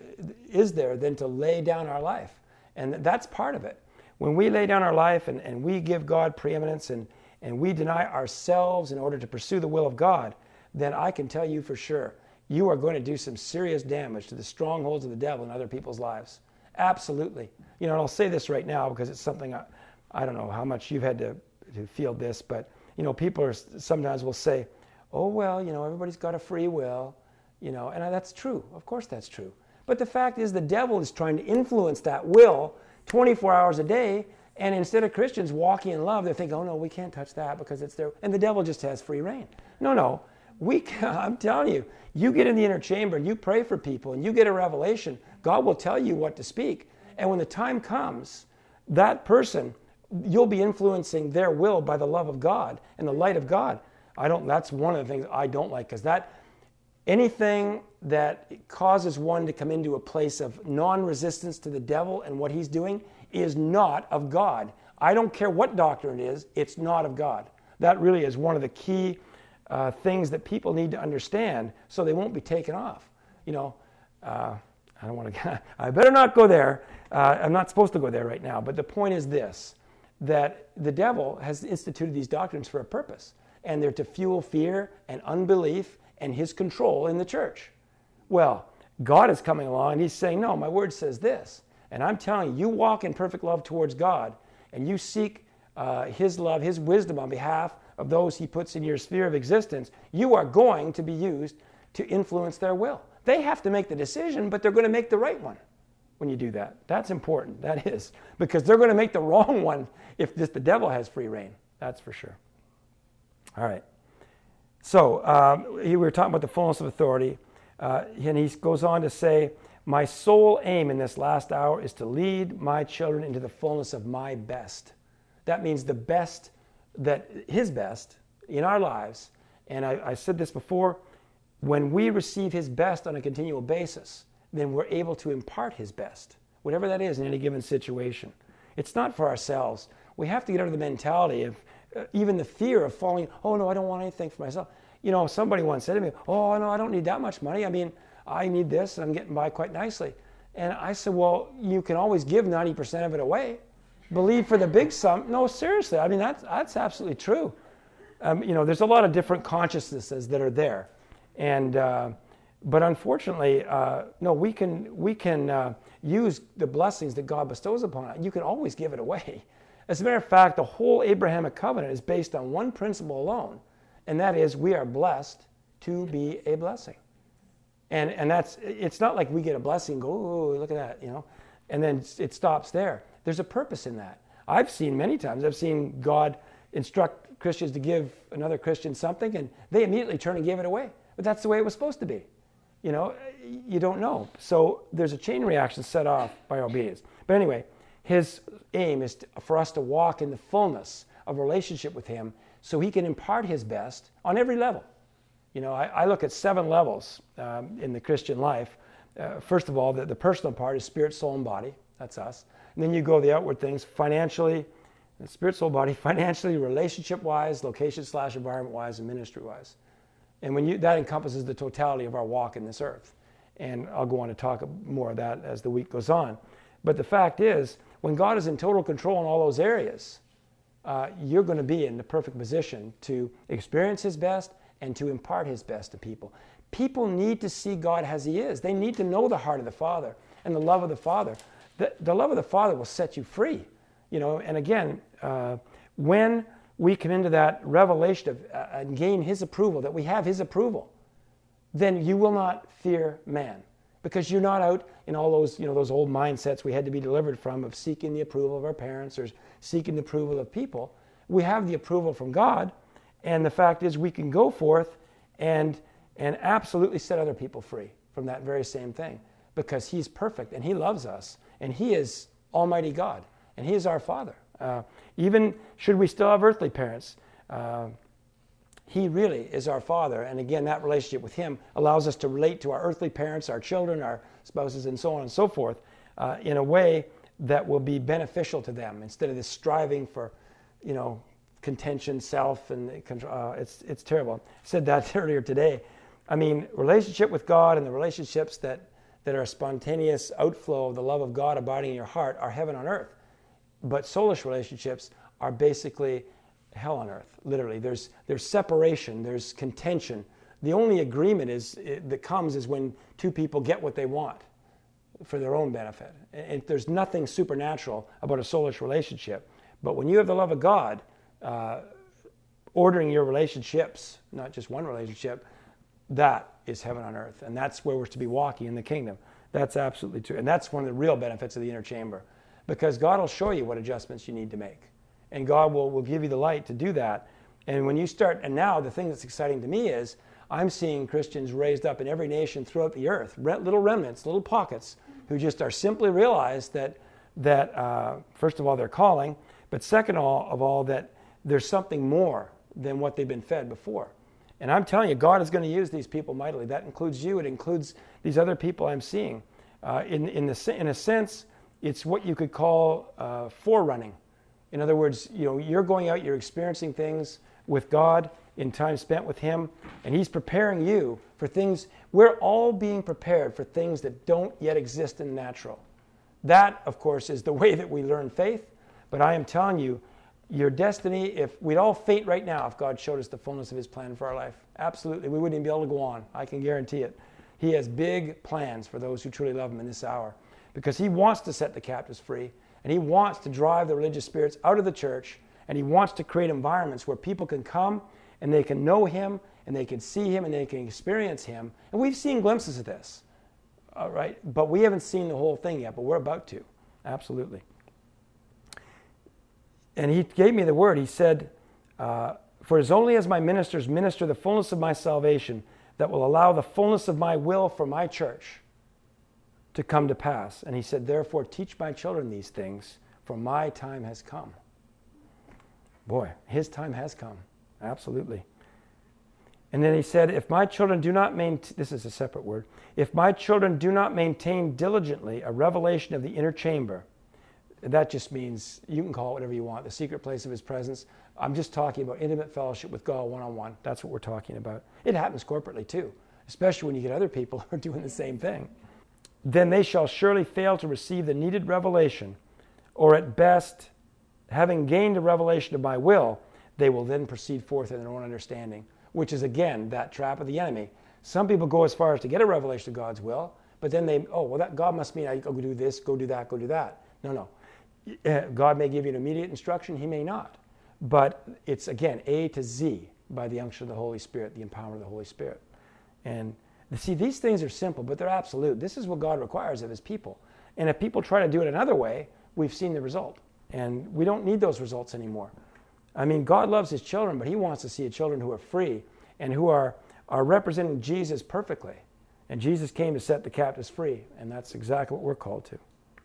is there than to lay down our life. And that's part of it. When we lay down our life and, and we give God preeminence and, and we deny ourselves in order to pursue the will of God, then I can tell you for sure, you are going to do some serious damage to the strongholds of the devil in other people's lives. Absolutely. You know, and I'll say this right now because it's something, I, I don't know how much you've had to, to feel this, but, you know, people are sometimes will say, oh, well, you know, everybody's got a free will, you know, and that's true. Of course that's true. But the fact is the devil is trying to influence that will twenty-four hours a day, and instead of Christians walking in love, they're thinking, oh, no, we can't touch that because it's there. And the devil just has free reign. No, no. We can, I'm telling you, you get in the inner chamber and you pray for people and you get a revelation, God will tell you what to speak. And when the time comes, that person, you'll be influencing their will by the love of God and the light of God. I don't, that's one of the things I don't like, because that, anything that causes one to come into a place of non-resistance to the devil and what he's doing is not of God. I don't care what doctrine it is, it's not of God. That really is one of the key uh, things that people need to understand so they won't be taken off. You know, uh, I don't want to, I better not go there. Uh, I'm not supposed to go there right now, but the point is this, that the devil has instituted these doctrines for a purpose, and they're to fuel fear and unbelief and his control in the church. Well, God is coming along and he's saying, no, my word says this. And I'm telling you, you walk in perfect love towards God and you seek uh, his love, his wisdom on behalf of those he puts in your sphere of existence, you are going to be used to influence their will. They have to make the decision, but they're going to make the right one when you do that. That's important, that is, because they're going to make the wrong one if this, the devil has free reign. That's for sure. All right. So um, we were talking about the fullness of authority, uh, and he goes on to say, my sole aim in this last hour is to lead my children into the fullness of my best. That means the best, that his best in our lives. And I, I said this before, when we receive his best on a continual basis, then we're able to impart his best, whatever that is in any given situation. It's not for ourselves. We have to get out of the mentality of uh, even the fear of falling, oh no, I don't want anything for myself. You know, somebody once said to me, oh no, I don't need that much money. I mean, I need this and I'm getting by quite nicely. And I said, well, you can always give ninety percent of it away. Believe for the big sum. No, seriously, I mean, that's, that's absolutely true. Um, you know, there's a lot of different consciousnesses that are there. And, uh, but unfortunately, uh, no, we can, we can uh, use the blessings that God bestows upon us. You can always give it away. As a matter of fact, the whole Abrahamic covenant is based on one principle alone, and that is we are blessed to be a blessing. And and that's, it's not like we get a blessing and go, oh, look at that, you know, and then it stops there. There's a purpose in that. I've seen many times, I've seen God instruct Christians to give another Christian something, and they immediately turn and give it away. But that's the way it was supposed to be. You know, you don't know. So there's a chain reaction set off by obedience. But anyway, his aim is to, for us to walk in the fullness of relationship with him so he can impart his best on every level. You know, I, I look at seven levels um, in the Christian life. Uh, first of all, the, the personal part is spirit, soul, and body. That's us. And then you go the outward things, financially, spirit, soul, body, financially, relationship-wise, location slash environment-wise, and ministry-wise. And when you, that encompasses the totality of our walk in this earth. And I'll go on to talk more of that as the week goes on. But the fact is, when God is in total control in all those areas, uh, you're going to be in the perfect position to experience his best and to impart his best to people. People need to see God as he is. They need to know the heart of the Father and the love of the Father. The, the love of the Father will set you free. You know, and again, uh, when we come into that revelation of uh, and gain his approval, that we have his approval, then you will not fear man, because you're not out in all those, you know, those old mindsets we had to be delivered from of seeking the approval of our parents or seeking the approval of people. We have the approval from God, and the fact is we can go forth and and absolutely set other people free from that very same thing, because he's perfect and he loves us, and he is Almighty God, and he is our Father. Uh, even should we still have earthly parents, uh, he really is our Father. And again, that relationship with him allows us to relate to our earthly parents, our children, our spouses, and so on and so forth, uh, in a way that will be beneficial to them, instead of this striving for, you know, contention, self, and uh, it's it's terrible. I said that earlier today. I mean, relationship with God and the relationships that, that are a spontaneous outflow of the love of God abiding in your heart are heaven on earth. But soulish relationships are basically hell on earth, literally. There's there's separation, there's contention. The only agreement is it, that comes is when two people get what they want for their own benefit. And there's nothing supernatural about a soulish relationship. But when you have the love of God, uh, ordering your relationships, not just one relationship, that is heaven on earth. And that's where we're to be walking in the kingdom. That's absolutely true. And that's one of the real benefits of the inner chamber, because God will show you what adjustments you need to make. And God will, will give you the light to do that. And when you start, and now the thing that's exciting to me is I'm seeing Christians raised up in every nation throughout the earth, re- little remnants, little pockets, who just are simply realized that, that uh, first of all, they're calling, but second of all, of all, that there's something more than what they've been fed before. And I'm telling you, God is going to use these people mightily. That includes you. It includes these other people I'm seeing. Uh, in, in, the, in a sense, it's what you could call uh, forerunning. In other words, you know, you're going out, you're experiencing things with God in time spent with him, and he's preparing you for things. We're all being prepared for things that don't yet exist in the natural. That, of course, is the way that we learn faith. But I am telling you, your destiny, if we'd all faint right now if God showed us the fullness of his plan for our life. Absolutely. We wouldn't even be able to go on. I can guarantee it. He has big plans for those who truly love him in this hour, because he wants to set the captives free, and he wants to drive the religious spirits out of the church, and he wants to create environments where people can come and they can know him and they can see him and they can experience him. And we've seen glimpses of this, all right? But we haven't seen the whole thing yet, but we're about to. Absolutely. And he gave me the word. He said, uh, for it is only as my ministers minister the fullness of my salvation that will allow the fullness of my will for my church to come to pass. And he said, therefore, teach my children these things, for my time has come. Boy, his time has come. Absolutely. And then he said, if my children do not maintain, this is a separate word, if my children do not maintain diligently a revelation of the inner chamber, that just means, you can call it whatever you want, the secret place of his presence. I'm just talking about intimate fellowship with God one-on-one. That's what we're talking about. It happens corporately too, especially when you get other people who are doing the same thing. Then they shall surely fail to receive the needed revelation, or at best, having gained a revelation of my will, they will then proceed forth in their own understanding, which is, again, that trap of the enemy. Some people go as far as to get a revelation of God's will, but then they, oh, well, that God must mean I go do this, go do that, go do that. No, no. God may give you an immediate instruction. He may not. But it's, again, A to Z. by the unction of the Holy Spirit, the empowerment of the Holy Spirit. And see, these things are simple, but they're absolute. This is what God requires of his people. And if people try to do it another way, we've seen the result. And we don't need those results anymore. I mean, God loves his children, but he wants to see children who are free and who are, are representing Jesus perfectly. And Jesus came to set the captives free, and that's exactly what we're called to.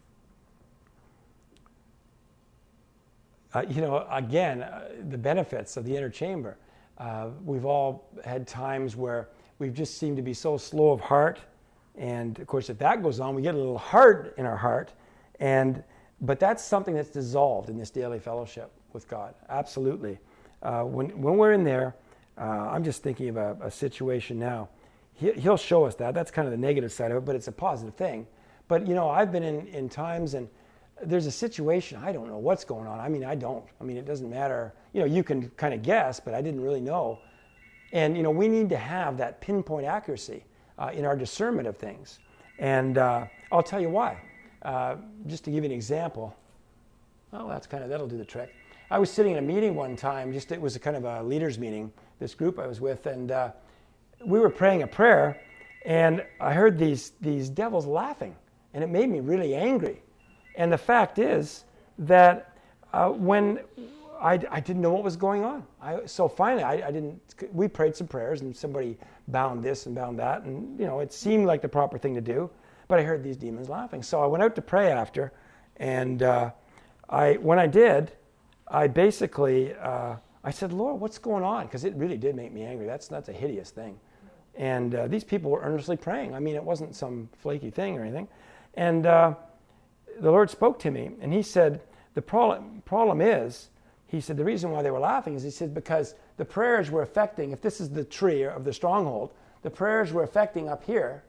Uh, you know, again, uh, the benefits of the inner chamber. Uh, we've all had times where we've just seemed to be so slow of heart. And, of course, if that goes on, we get a little hard in our heart. And but that's something that's dissolved in this daily fellowship with God. Absolutely. Uh, when, when we're in there, uh, I'm just thinking of a, a situation now. He, he'll show us that. That's kind of the negative side of it, but it's a positive thing. But, you know, I've been in, in times and there's a situation, I don't know what's going on. I mean, I don't. I mean, it doesn't matter. You know, you can kind of guess, but I didn't really know. And, you know, we need to have that pinpoint accuracy uh, in our discernment of things. And uh, I'll tell you why. Uh, just to give you an example. Well, that's kind of, that'll do the trick. I was sitting in a meeting one time, just it was a kind of a leaders meeting, this group I was with, and uh, we were praying a prayer, and I heard these, these devils laughing, and it made me really angry. And the fact is that uh, when I, I didn't know what was going on. I, so finally, I, I didn't, we prayed some prayers and somebody bound this and bound that. And, you know, it seemed like the proper thing to do. But I heard these demons laughing. So I went out to pray after. And uh, I, when I did, I basically, uh, I said, Lord, what's going on? Because it really did make me angry. That's, that's a hideous thing. And uh, these people were earnestly praying. I mean, it wasn't some flaky thing or anything. And uh, the Lord spoke to me, and he said, the problem, problem is, he said, the reason why they were laughing is, he said, because the prayers were affecting, if this is the tree of the stronghold, the prayers were affecting up here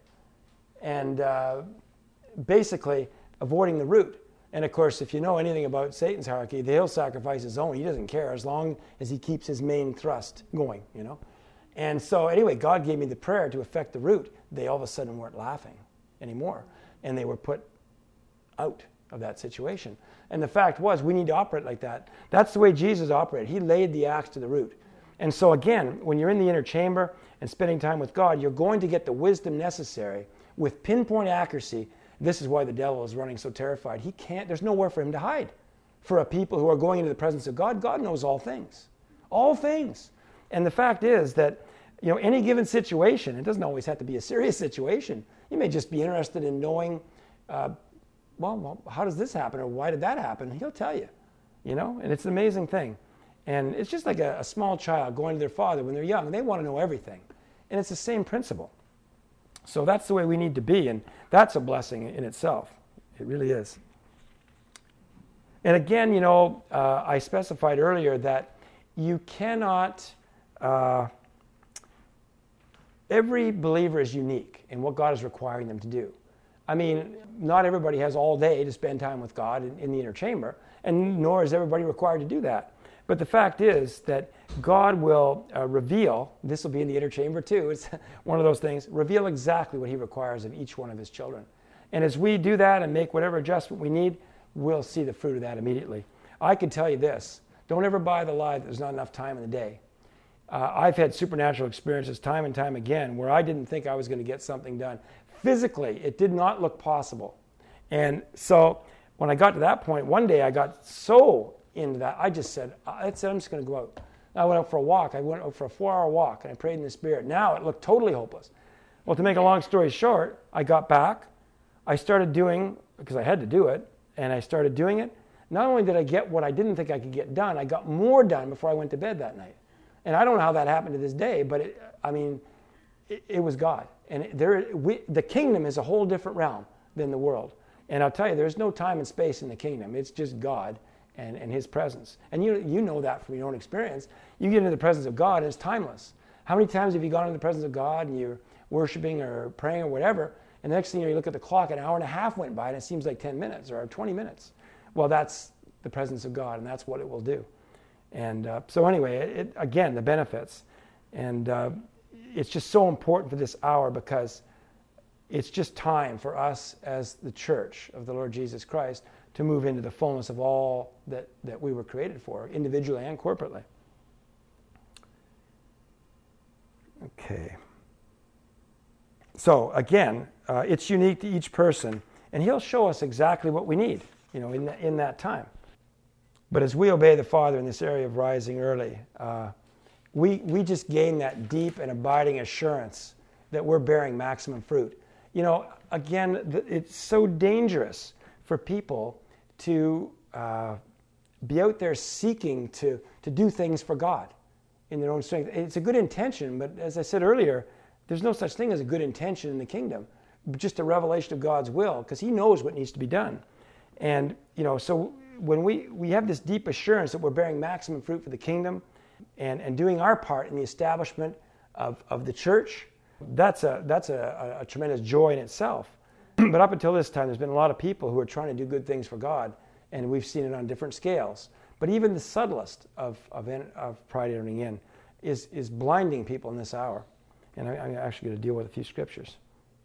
and uh, basically avoiding the root. And of course, if you know anything about Satan's hierarchy, he'll sacrifice his own. He doesn't care as long as he keeps his main thrust going, you know. And so anyway, God gave me the prayer to affect the root. They all of a sudden weren't laughing anymore. And they were put out of that situation. And the fact was, we need to operate like that. That's the way Jesus operated. He laid the axe to the root. And so again, when you're in the inner chamber and spending time with God, you're going to get the wisdom necessary with pinpoint accuracy. This is why the devil is running so terrified. He can't, there's nowhere for him to hide. For a people who are going into the presence of God, God knows all things. All things. And the fact is that, you know, any given situation, it doesn't always have to be a serious situation. You may just be interested in knowing, uh, well, well, how does this happen, or why did that happen? He'll tell you, you know, and it's an amazing thing. And it's just like a, a small child going to their father when they're young. They want to know everything. And it's the same principle. So that's the way we need to be, and that's a blessing in itself. It really is. And again, you know, uh, I specified earlier that you cannot, uh, every believer is unique in what God is requiring them to do. I mean, not everybody has all day to spend time with God in, in the inner chamber, and nor is everybody required to do that. But the fact is that God will uh, reveal, this will be in the inner chamber too, it's one of those things, reveal exactly what he requires of each one of his children. And as we do that and make whatever adjustment we need, we'll see the fruit of that immediately. I can tell you this, don't ever buy the lie that there's not enough time in the day. Uh, I've had supernatural experiences time and time again where I didn't think I was going to get something done. Physically, it did not look possible. And so when I got to that point, one day I got so into that, I just said, I said, I'm just going to go out. I went out for a walk. I went out for a four-hour walk, and I prayed in the Spirit. Now it looked totally hopeless. Well, to make a long story short, I got back. I started doing, because I had to do it, and I started doing it. Not only did I get what I didn't think I could get done, I got more done before I went to bed that night. And I don't know how that happened to this day, but it, I mean, it, it was God. And it, there, we, the kingdom is a whole different realm than the world. And I'll tell you, there's no time and space in the kingdom. It's just God and, and his presence. And you, you know that from your own experience. You get into the presence of God and it's timeless. How many times have you gone into the presence of God and you're worshiping or praying or whatever, and the next thing you know, you look at the clock, an hour and a half went by and it seems like ten minutes or twenty minutes. Well, that's the presence of God, and that's what it will do. And uh, so anyway, it, it, again, the benefits. And uh, it's just so important for this hour because it's just time for us as the church of the Lord Jesus Christ to move into the fullness of all that, that we were created for, individually and corporately. Okay. So again, uh, it's unique to each person, and he'll show us exactly what we need, you know, in, the, in that time. But as we obey the Father in this area of rising early, uh, we, we just gain that deep and abiding assurance that we're bearing maximum fruit. You know, again, th- it's so dangerous for people to uh, be out there seeking to, to do things for God in their own strength. It's a good intention, but as I said earlier, there's no such thing as a good intention in the kingdom, just a revelation of God's will, because he knows what needs to be done. And, you know, so when we, we have this deep assurance that we're bearing maximum fruit for the kingdom and, and doing our part in the establishment of, of the church, that's, a, that's a, a, a tremendous joy in itself. But up until this time, there's been a lot of people who are trying to do good things for God, and we've seen it on different scales. But even the subtlest of, of, of pride entering in is, is blinding people in this hour. And I, I'm actually going to deal with a few scriptures.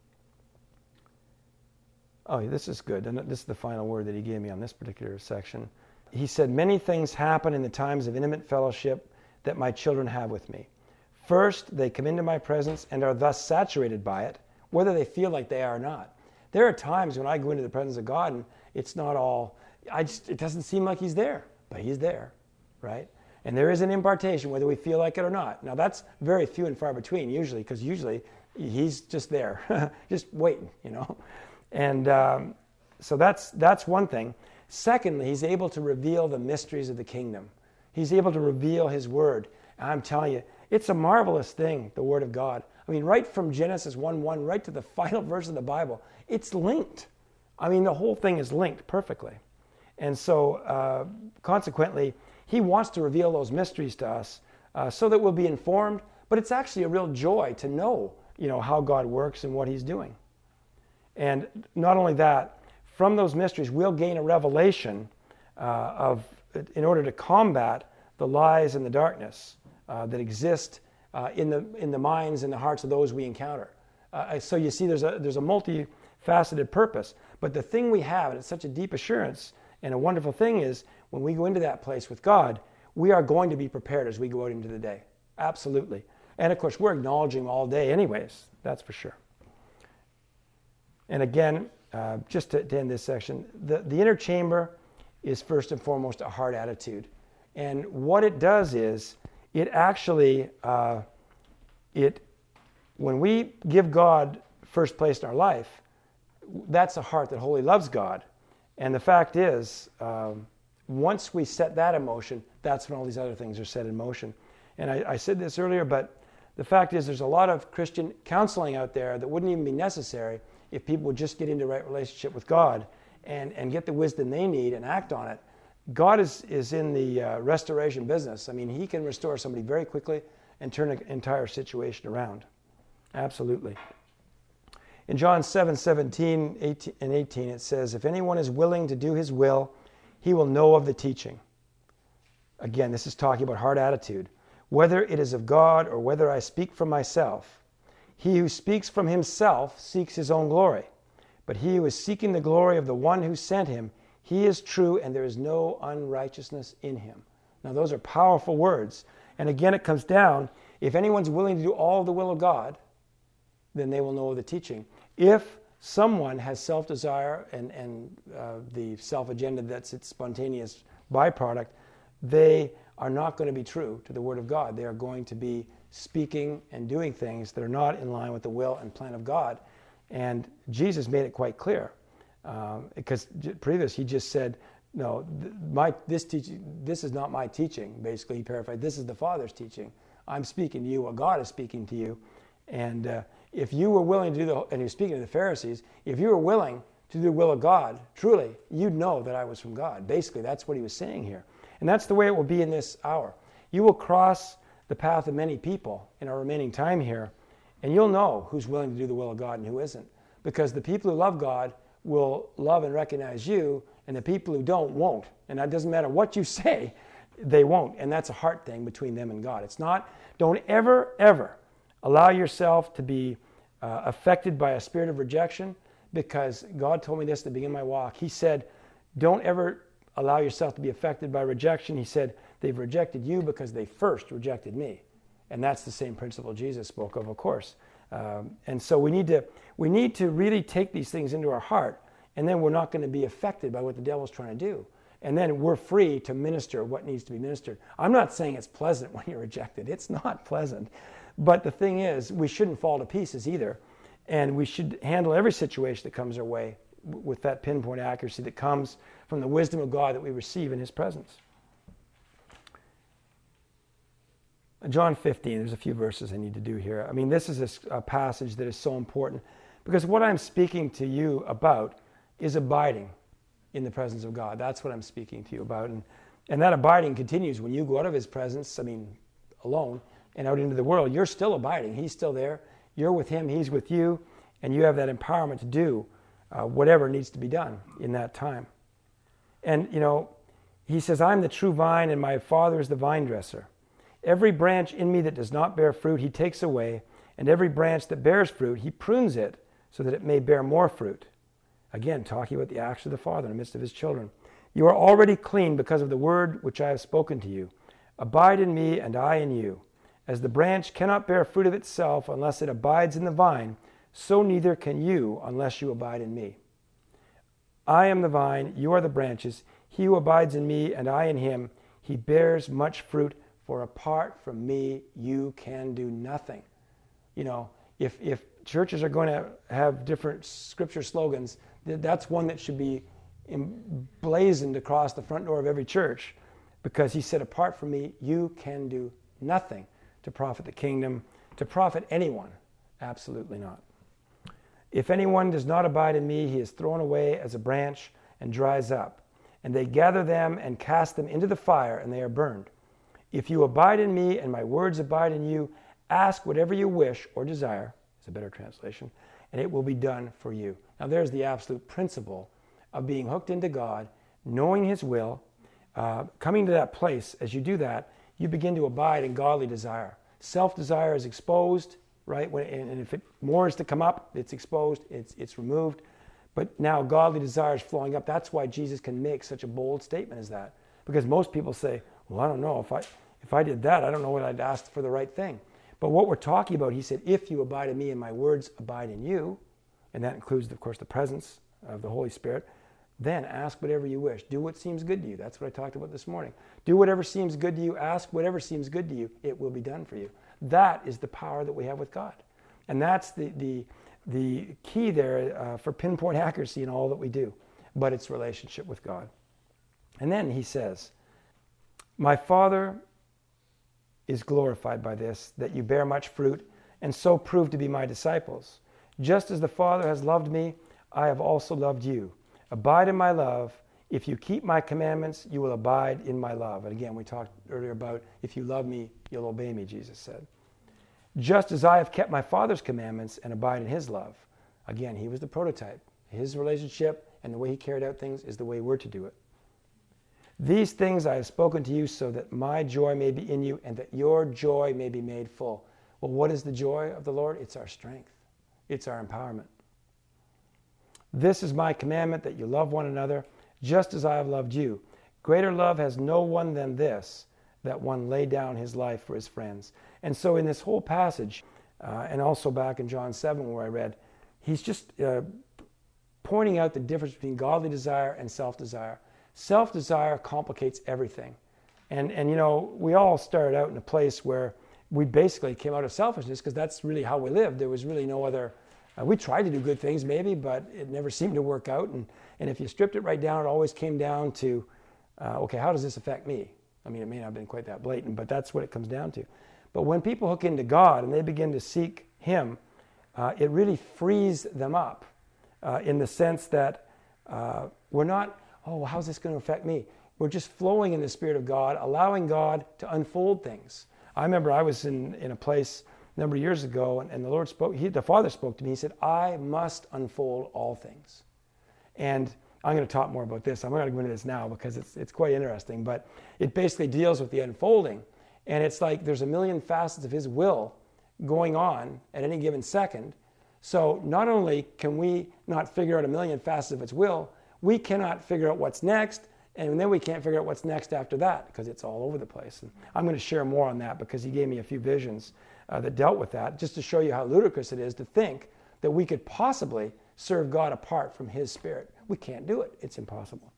Oh, this is good. And this is the final word that he gave me on this particular section. He said, many things happen in the times of intimate fellowship that my children have with me. First, they come into my presence and are thus saturated by it, whether they feel like they are or not. There are times when I go into the presence of God and it's not all, I just, it doesn't seem like he's there, but he's there, right? And there is an impartation, whether we feel like it or not. Now, that's very few and far between, usually, because usually he's just there, just waiting, you know. And um, so that's that's one thing. Secondly, he's able to reveal the mysteries of the kingdom. He's able to reveal his word. And I'm telling you, it's a marvelous thing, the word of God. I mean, right from Genesis one one, right to the final verse of the Bible, it's linked. I mean, the whole thing is linked perfectly. And so, uh, consequently, he wants to reveal those mysteries to us uh, so that we'll be informed. But it's actually a real joy to know, you know, how God works and what he's doing. And not only that, from those mysteries, we'll gain a revelation uh, of, in order to combat the lies and the darkness uh, that exist uh, in the in the minds and the hearts of those we encounter. Uh, so you see, there's a there's a multifaceted purpose. But the thing we have, and it's such a deep assurance and a wonderful thing, is when we go into that place with God, we are going to be prepared as we go out into the day. Absolutely. And of course, we're acknowledging him all day anyways. That's for sure. And again, uh, just to, to end this section, the, the inner chamber is first and foremost a heart attitude. And what it does is, it actually, uh, it when we give God first place in our life, that's a heart that wholly loves God. And the fact is, um, once we set that in motion, that's when all these other things are set in motion. And I, I said this earlier, but the fact is there's a lot of Christian counseling out there that wouldn't even be necessary if people would just get into right relationship with God and, and get the wisdom they need and act on it. God is, is in the uh, restoration business. I mean, he can restore somebody very quickly and turn an entire situation around. Absolutely. In John seven seventeen and eighteen, it says, if anyone is willing to do his will, he will know of the teaching. Again, this is talking about heart attitude. Whether it is of God or whether I speak from myself, he who speaks from himself seeks his own glory. But he who is seeking the glory of the one who sent him, he is true and there is no unrighteousness in him. Now, those are powerful words. And again, it comes down, if anyone's willing to do all the will of God, then they will know of the teaching. If someone has self-desire and, and uh, the self-agenda that's its spontaneous byproduct, they are not going to be true to the Word of God. They are going to be speaking and doing things that are not in line with the will and plan of God. And Jesus made it quite clear. Um, because previous, he just said, no, th- my, this, teaching, this is not my teaching, basically, he paraphrased. This is the Father's teaching. I'm speaking to you what God is speaking to you. And uh, if you were willing to do the, and he was speaking to the Pharisees, if you were willing to do the will of God, truly, you'd know that I was from God. Basically, that's what he was saying here. And that's the way it will be in this hour. You will cross the path of many people in our remaining time here, and you'll know who's willing to do the will of God and who isn't. Because the people who love God will love and recognize you, and the people who don't won't. And that doesn't matter what you say, they won't. And that's a heart thing between them and God. It's not, don't ever, ever allow yourself to be uh, affected by a spirit of rejection, because God told me this at the beginning of my walk. He said, don't ever allow yourself to be affected by rejection. He said, they've rejected you because they first rejected me. And that's the same principle Jesus spoke of, of course. Um, and so we need to we need to really take these things into our heart, and then we're not going to be affected by what the devil's trying to do. And then we're free to minister what needs to be ministered. I'm not saying it's pleasant when you're rejected. It's not pleasant. But the thing is, we shouldn't fall to pieces either. And we should handle every situation that comes our way with that pinpoint accuracy that comes from the wisdom of God that we receive in his presence. John fifteen, there's a few verses I need to do here. I mean, this is a, a passage that is so important because what I'm speaking to you about is abiding in the presence of God. That's what I'm speaking to you about. And, and that abiding continues when you go out of his presence, I mean, alone, and out into the world. You're still abiding. He's still there. You're with him. He's with you. And you have that empowerment to do uh, whatever needs to be done in that time. And, you know, he says, I'm the true vine and my Father is the vine dresser. Every branch in me that does not bear fruit, he takes away. And every branch that bears fruit, he prunes it so that it may bear more fruit. Again, talking about the acts of the Father in the midst of his children. You are already clean because of the word which I have spoken to you. Abide in me and I in you. As the branch cannot bear fruit of itself unless it abides in the vine, so neither can you unless you abide in me. I am the vine, you are the branches. He who abides in me and I in him, he bears much fruit, for apart from me, you can do nothing. You know, if, if churches are going to have different scripture slogans, that's one that should be emblazoned across the front door of every church, because he said, apart from me, you can do nothing to profit the kingdom, to profit anyone. Absolutely not. If anyone does not abide in me, he is thrown away as a branch and dries up. And they gather them and cast them into the fire, and they are burned. If you abide in me and my words abide in you, ask whatever you wish or desire, it's a better translation, and it will be done for you. Now there's the absolute principle of being hooked into God, knowing his will, uh, coming to that place. As you do that, you begin to abide in godly desire. Self-desire is exposed, right? When, and if it, more is to come up, it's exposed, it's, it's removed. But now godly desire is flowing up. That's why Jesus can make such a bold statement as that. Because most people say, well, I don't know, if I if I did that, I don't know what I'd ask for the right thing. But what we're talking about, he said, if you abide in me and my words abide in you, and that includes, of course, the presence of the Holy Spirit, then ask whatever you wish. Do what seems good to you. That's what I talked about this morning. Do whatever seems good to you. Ask whatever seems good to you. It will be done for you. That is the power that we have with God. And that's the, the, the key there uh, for pinpoint accuracy in all that we do. But it's relationship with God. And then he says, my Father is glorified by this, that you bear much fruit, and so prove to be my disciples. Just as the Father has loved me, I have also loved you. Abide in my love. If you keep my commandments, you will abide in my love. And again, we talked earlier about, if you love me, you'll obey me, Jesus said. Just as I have kept my Father's commandments and abide in his love. Again, he was the prototype. His relationship and the way he carried out things is the way we're to do it. These things I have spoken to you so that my joy may be in you and that your joy may be made full. Well, what is the joy of the Lord? It's our strength. It's our empowerment. This is my commandment, that you love one another just as I have loved you. Greater love has no one than this, that one lay down his life for his friends. And so in this whole passage, uh, and also back in John seven where I read, he's just uh, pointing out the difference between godly desire and self-desire. Self-desire complicates everything. And, and, you know, we all started out in a place where we basically came out of selfishness because that's really how we lived. There was really no other... Uh, we tried to do good things maybe, but it never seemed to work out. And, and if you stripped it right down, it always came down to, uh, okay, how does this affect me? I mean, it may not have been quite that blatant, but that's what it comes down to. But when people hook into God and they begin to seek him, uh, it really frees them up uh, in the sense that uh, we're not... oh, how's this going to affect me? We're just flowing in the Spirit of God, allowing God to unfold things. I remember I was in, in a place a number of years ago, and, and the Lord spoke, he, the Father spoke to me. He said, I must unfold all things. And I'm going to talk more about this. I'm not going to go into this now because it's, it's quite interesting, but it basically deals with the unfolding. And it's like there's a million facets of his will going on at any given second. So not only can we not figure out a million facets of its will, we cannot figure out what's next, And then we can't figure out what's next after that because it's all over the place. And I'm going to share more on that because he gave me a few visions uh, that dealt with that, just to show you how ludicrous it is to think that we could possibly serve God apart from his Spirit. We can't do it. It's impossible.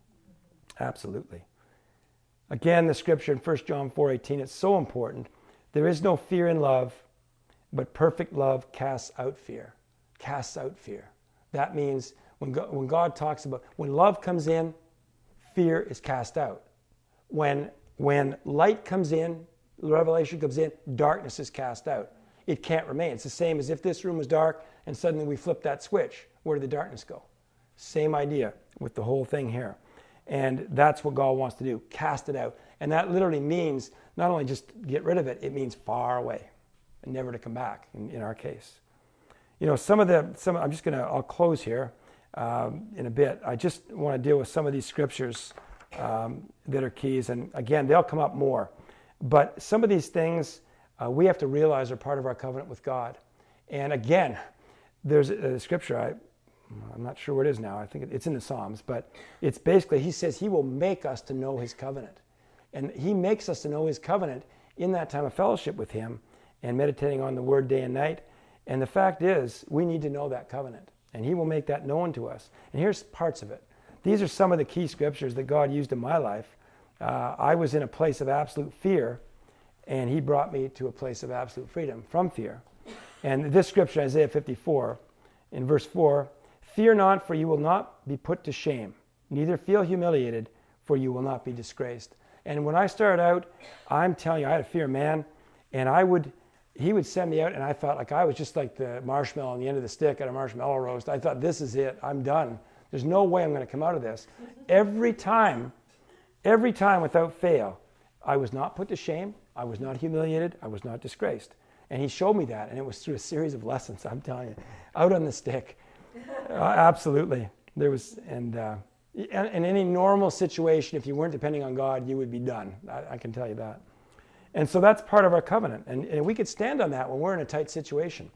Absolutely. Again, the scripture in First John four eighteen, it's so important. There is no fear in love, but perfect love casts out fear. Casts out fear. That means when God, when God talks about, when love comes in, fear is cast out. When, when light comes in, revelation comes in, darkness is cast out. It can't remain. It's the same as if this room was dark and suddenly we flip that switch. Where did the darkness go? Same idea with the whole thing here. And that's what God wants to do, cast it out. And that literally means not only just get rid of it, it means far away and never to come back in, in our case. You know, some of the, some, I'm just going to, I'll close here um, in a bit. I just want to deal with some of these scriptures um, that are keys. And again, they'll come up more. But some of these things uh, we have to realize are part of our covenant with God. And again, there's a, a scripture, I, I'm not sure what it is now. I think it's in the Psalms, but it's basically, he says he will make us to know his covenant. And he makes us to know his covenant in that time of fellowship with him and meditating on the word day and night. And the fact is, we need to know that covenant. And he will make that known to us. And here's parts of it. These are some of the key scriptures that God used in my life. Uh, I was in a place of absolute fear, and he brought me to a place of absolute freedom from fear. And this scripture, Isaiah fifty-four, in verse four, fear not, for you will not be put to shame. Neither feel humiliated, for you will not be disgraced. And when I started out, I'm telling you, I had a fear, man. And I would, he would send me out, and I thought like I was just like the marshmallow on the end of the stick at a marshmallow roast. I thought, this is it. I'm done. There's no way I'm going to come out of this. Every time, every time without fail, I was not put to shame. I was not humiliated. I was not disgraced. And he showed me that, and it was through a series of lessons, I'm telling you, out on the stick. Uh, absolutely. There was, and uh, in any normal situation, if you weren't depending on God, you would be done. I, I can tell you that. And so that's part of our covenant. And, and we could stand on that when we're in a tight situation.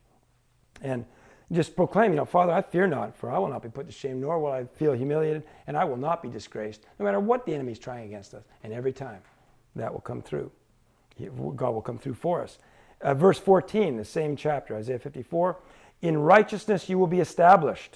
And just proclaim, you know, Father, I fear not, for I will not be put to shame, nor will I feel humiliated, and I will not be disgraced, no matter what the enemy is trying against us. And every time, that will come through. God will come through for us. Uh, verse fourteen, the same chapter, Isaiah fifty-four, in righteousness you will be established.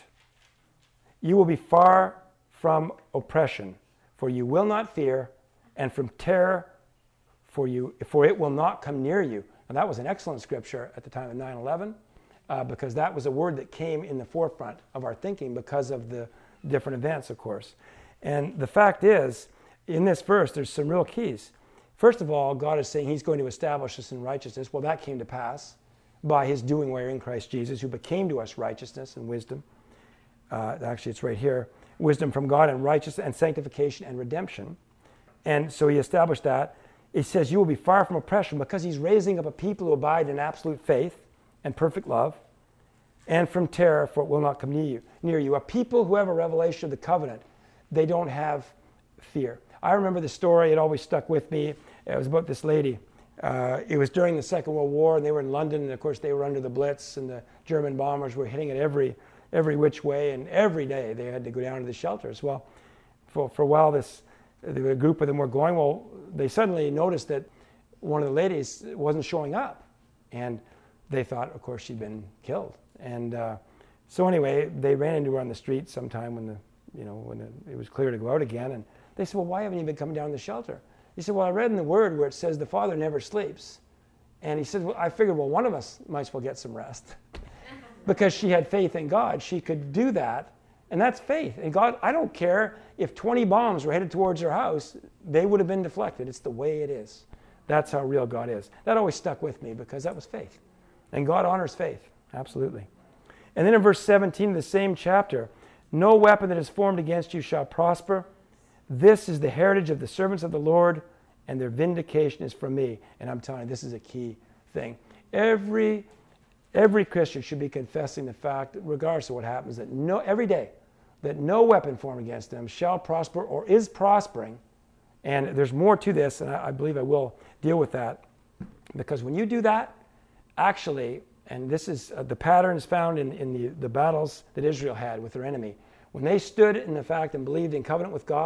You will be far from oppression, for you will not fear, and from terror, for you, for it will not come near you. And that was an excellent scripture at the time of nine eleven, uh, because that was a word that came in the forefront of our thinking because of the different events, of course. And the fact is, in this verse, there's some real keys. First of all, God is saying he's going to establish us in righteousness. Well, that came to pass by his doing where in Christ Jesus, who became to us righteousness and wisdom. Uh, actually, it's right here. Wisdom from God and righteousness and sanctification and redemption. And so he established that. It says you will be far from oppression because he's raising up a people who abide in absolute faith and perfect love, and from terror, for it will not come near you. Near you. A people who have a revelation of the covenant, they don't have fear. I remember the story, it always stuck with me. It was about this lady. Uh, it was during the Second World War, and they were in London, and of course they were under the Blitz, and the German bombers were hitting it every every which way, and every day they had to go down to the shelters. Well, for, for a while, this the group of them were going. Well, they suddenly noticed that one of the ladies wasn't showing up, and they thought, of course, she'd been killed. And uh, so anyway, they ran into her on the street sometime when the you know when the, it was clear to go out again, and they said, well, why haven't you been coming down to the shelter? He said, well, I read in the Word where it says the Father never sleeps. And he said, well, I figured, well, one of us might as well get some rest. Because she had faith in God. She could do that, and that's faith. And God, I don't care if twenty bombs were headed towards her house, they would have been deflected. It's the way it is. That's how real God is. That always stuck with me because that was faith. And God honors faith, absolutely. And then in verse seventeen of the same chapter, no weapon that is formed against you shall prosper. This is the heritage of the servants of the Lord, and their vindication is from me. And I'm telling you, this is a key thing. Every every Christian should be confessing the fact, regardless of what happens, that no every day, that no weapon formed against them shall prosper or is prospering. And there's more to this, and I, I believe I will deal with that. Because when you do that, actually, and this is uh, the pattern is found in, in the, the battles that Israel had with their enemy. When they stood in the fact and believed in covenant with God,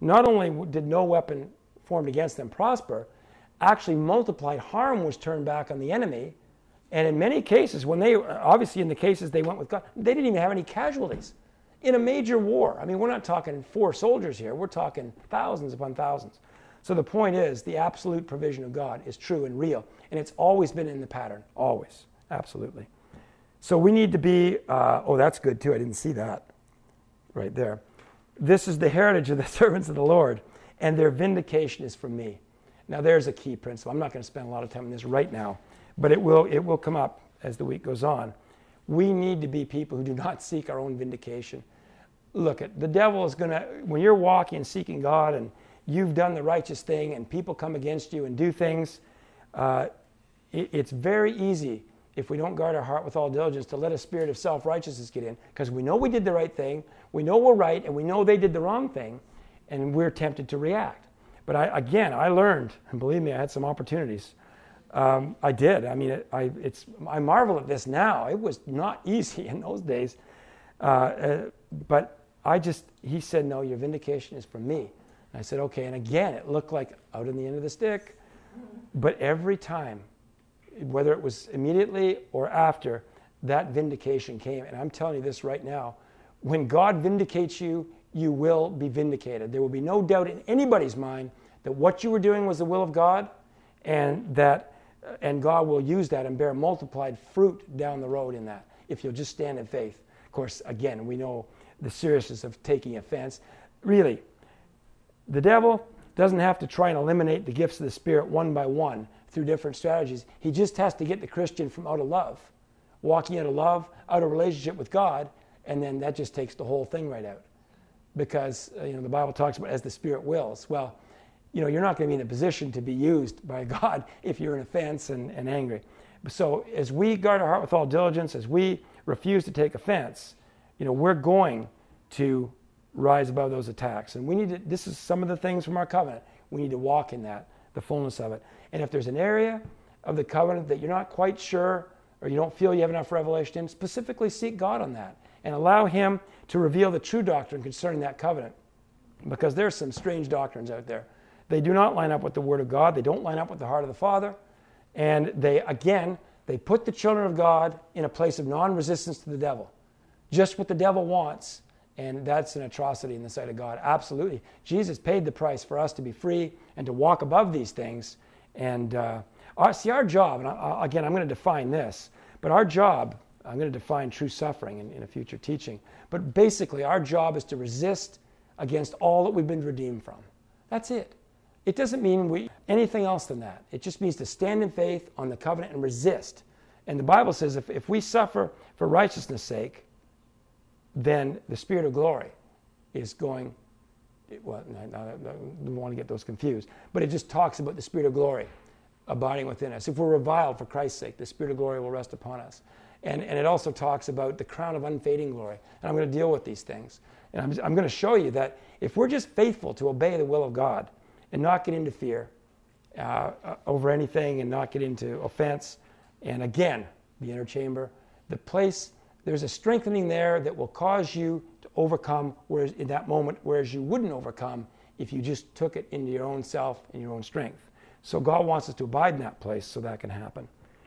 not only did no weapon formed against them prosper, actually multiplied harm was turned back on the enemy. And in many cases, when they, obviously in the cases they went with God, they didn't even have any casualties. In a major war, I mean, we're not talking four soldiers here, we're talking thousands upon thousands. So the point is, the absolute provision of God is true and real, and it's always been in the pattern, always, absolutely. So we need to be, uh, oh, that's good too, I didn't see that right there. This is the heritage of the servants of the Lord, and their vindication is from me. Now there's a key principle. I'm not going to spend a lot of time on this right now, but it will, it will come up as the week goes on. We need to be people who do not seek our own vindication. Look, at the devil is going to, when you're walking and seeking God and you've done the righteous thing and people come against you and do things, uh, it, it's very easy, if we don't guard our heart with all diligence, to let a spirit of self-righteousness get in, because we know we did the right thing, we know we're right, and we know they did the wrong thing, and we're tempted to react. But I, again, I learned, and believe me, I had some opportunities. Um, I did. I mean, it, I, it's, I marvel at this now. It was not easy in those days. Uh, uh, but I just, he said, no, your vindication is from me. And I said, okay. And again, it looked like out on the end of the stick. But every time, whether it was immediately or after, that vindication came. And I'm telling you this right now. When God vindicates you, you will be vindicated. There will be no doubt in anybody's mind that what you were doing was the will of God, and that, and God will use that and bear multiplied fruit down the road in that, if you'll just stand in faith. Of course, again, we know the seriousness of taking offense. Really, the devil doesn't have to try and eliminate the gifts of the Spirit one by one through different strategies. He just has to get the Christian from out of love, walking out of love, out of relationship with God, and then that just takes the whole thing right out. Because uh, you know, the Bible talks about as the Spirit wills. Well, you know, you're not going to be in a position to be used by God if you're in offense and, and angry. So as we guard our heart with all diligence, as we refuse to take offense, you know, we're going to rise above those attacks. And we need to, this is some of the things from our covenant. We need to walk in that, the fullness of it. And if there's an area of the covenant that you're not quite sure, or you don't feel you have enough revelation in, specifically seek God on that and allow Him to reveal the true doctrine concerning that covenant. Because there's some strange doctrines out there. They do not line up with the Word of God. They don't line up with the heart of the Father. And they, again, they put the children of God in a place of non-resistance to the devil. Just what the devil wants. And that's an atrocity in the sight of God. Absolutely. Jesus paid the price for us to be free and to walk above these things. And uh, our, see, our job, and I, again, I'm going to define this, but our job, I'm going to define true suffering in, in a future teaching. But basically, our job is to resist against all that we've been redeemed from. That's it. It doesn't mean we anything else than that. It just means to stand in faith on the covenant and resist. And the Bible says if, if we suffer for righteousness' sake, then the Spirit of glory is going, well, I don't want to get those confused, but it just talks about the Spirit of glory abiding within us. If we're reviled for Christ's sake, the Spirit of glory will rest upon us. And, and it also talks about the crown of unfading glory. And I'm going to deal with these things. And I'm, I'm going to show you that if we're just faithful to obey the will of God and not get into fear uh, over anything and not get into offense, and again, the inner chamber, the place, there's a strengthening there that will cause you to overcome whereas in that moment, whereas you wouldn't overcome if you just took it into your own self and your own strength. So God wants us to abide in that place so that can happen.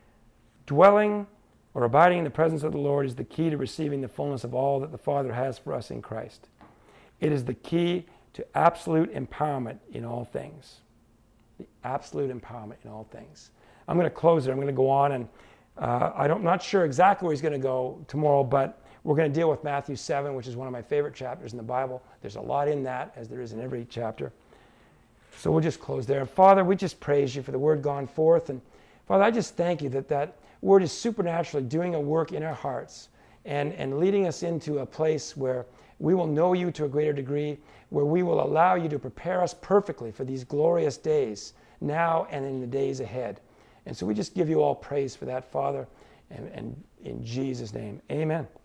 Dwelling or abiding in the presence of the Lord is the key to receiving the fullness of all that the Father has for us in Christ. It is the key to absolute empowerment in all things. The absolute empowerment in all things. I'm going to close it. I'm going to go on, and uh, I don't, I'm not sure exactly where he's going to go tomorrow, but we're going to deal with Matthew seven, which is one of my favorite chapters in the Bible. There's a lot in that, as there is in every chapter. So we'll just close there. Father, we just praise you for the word gone forth. And Father, I just thank you that that word is supernaturally doing a work in our hearts and, and leading us into a place where we will know you to a greater degree, where we will allow you to prepare us perfectly for these glorious days now and in the days ahead. And so we just give you all praise for that, Father, and, and in Jesus' name, amen.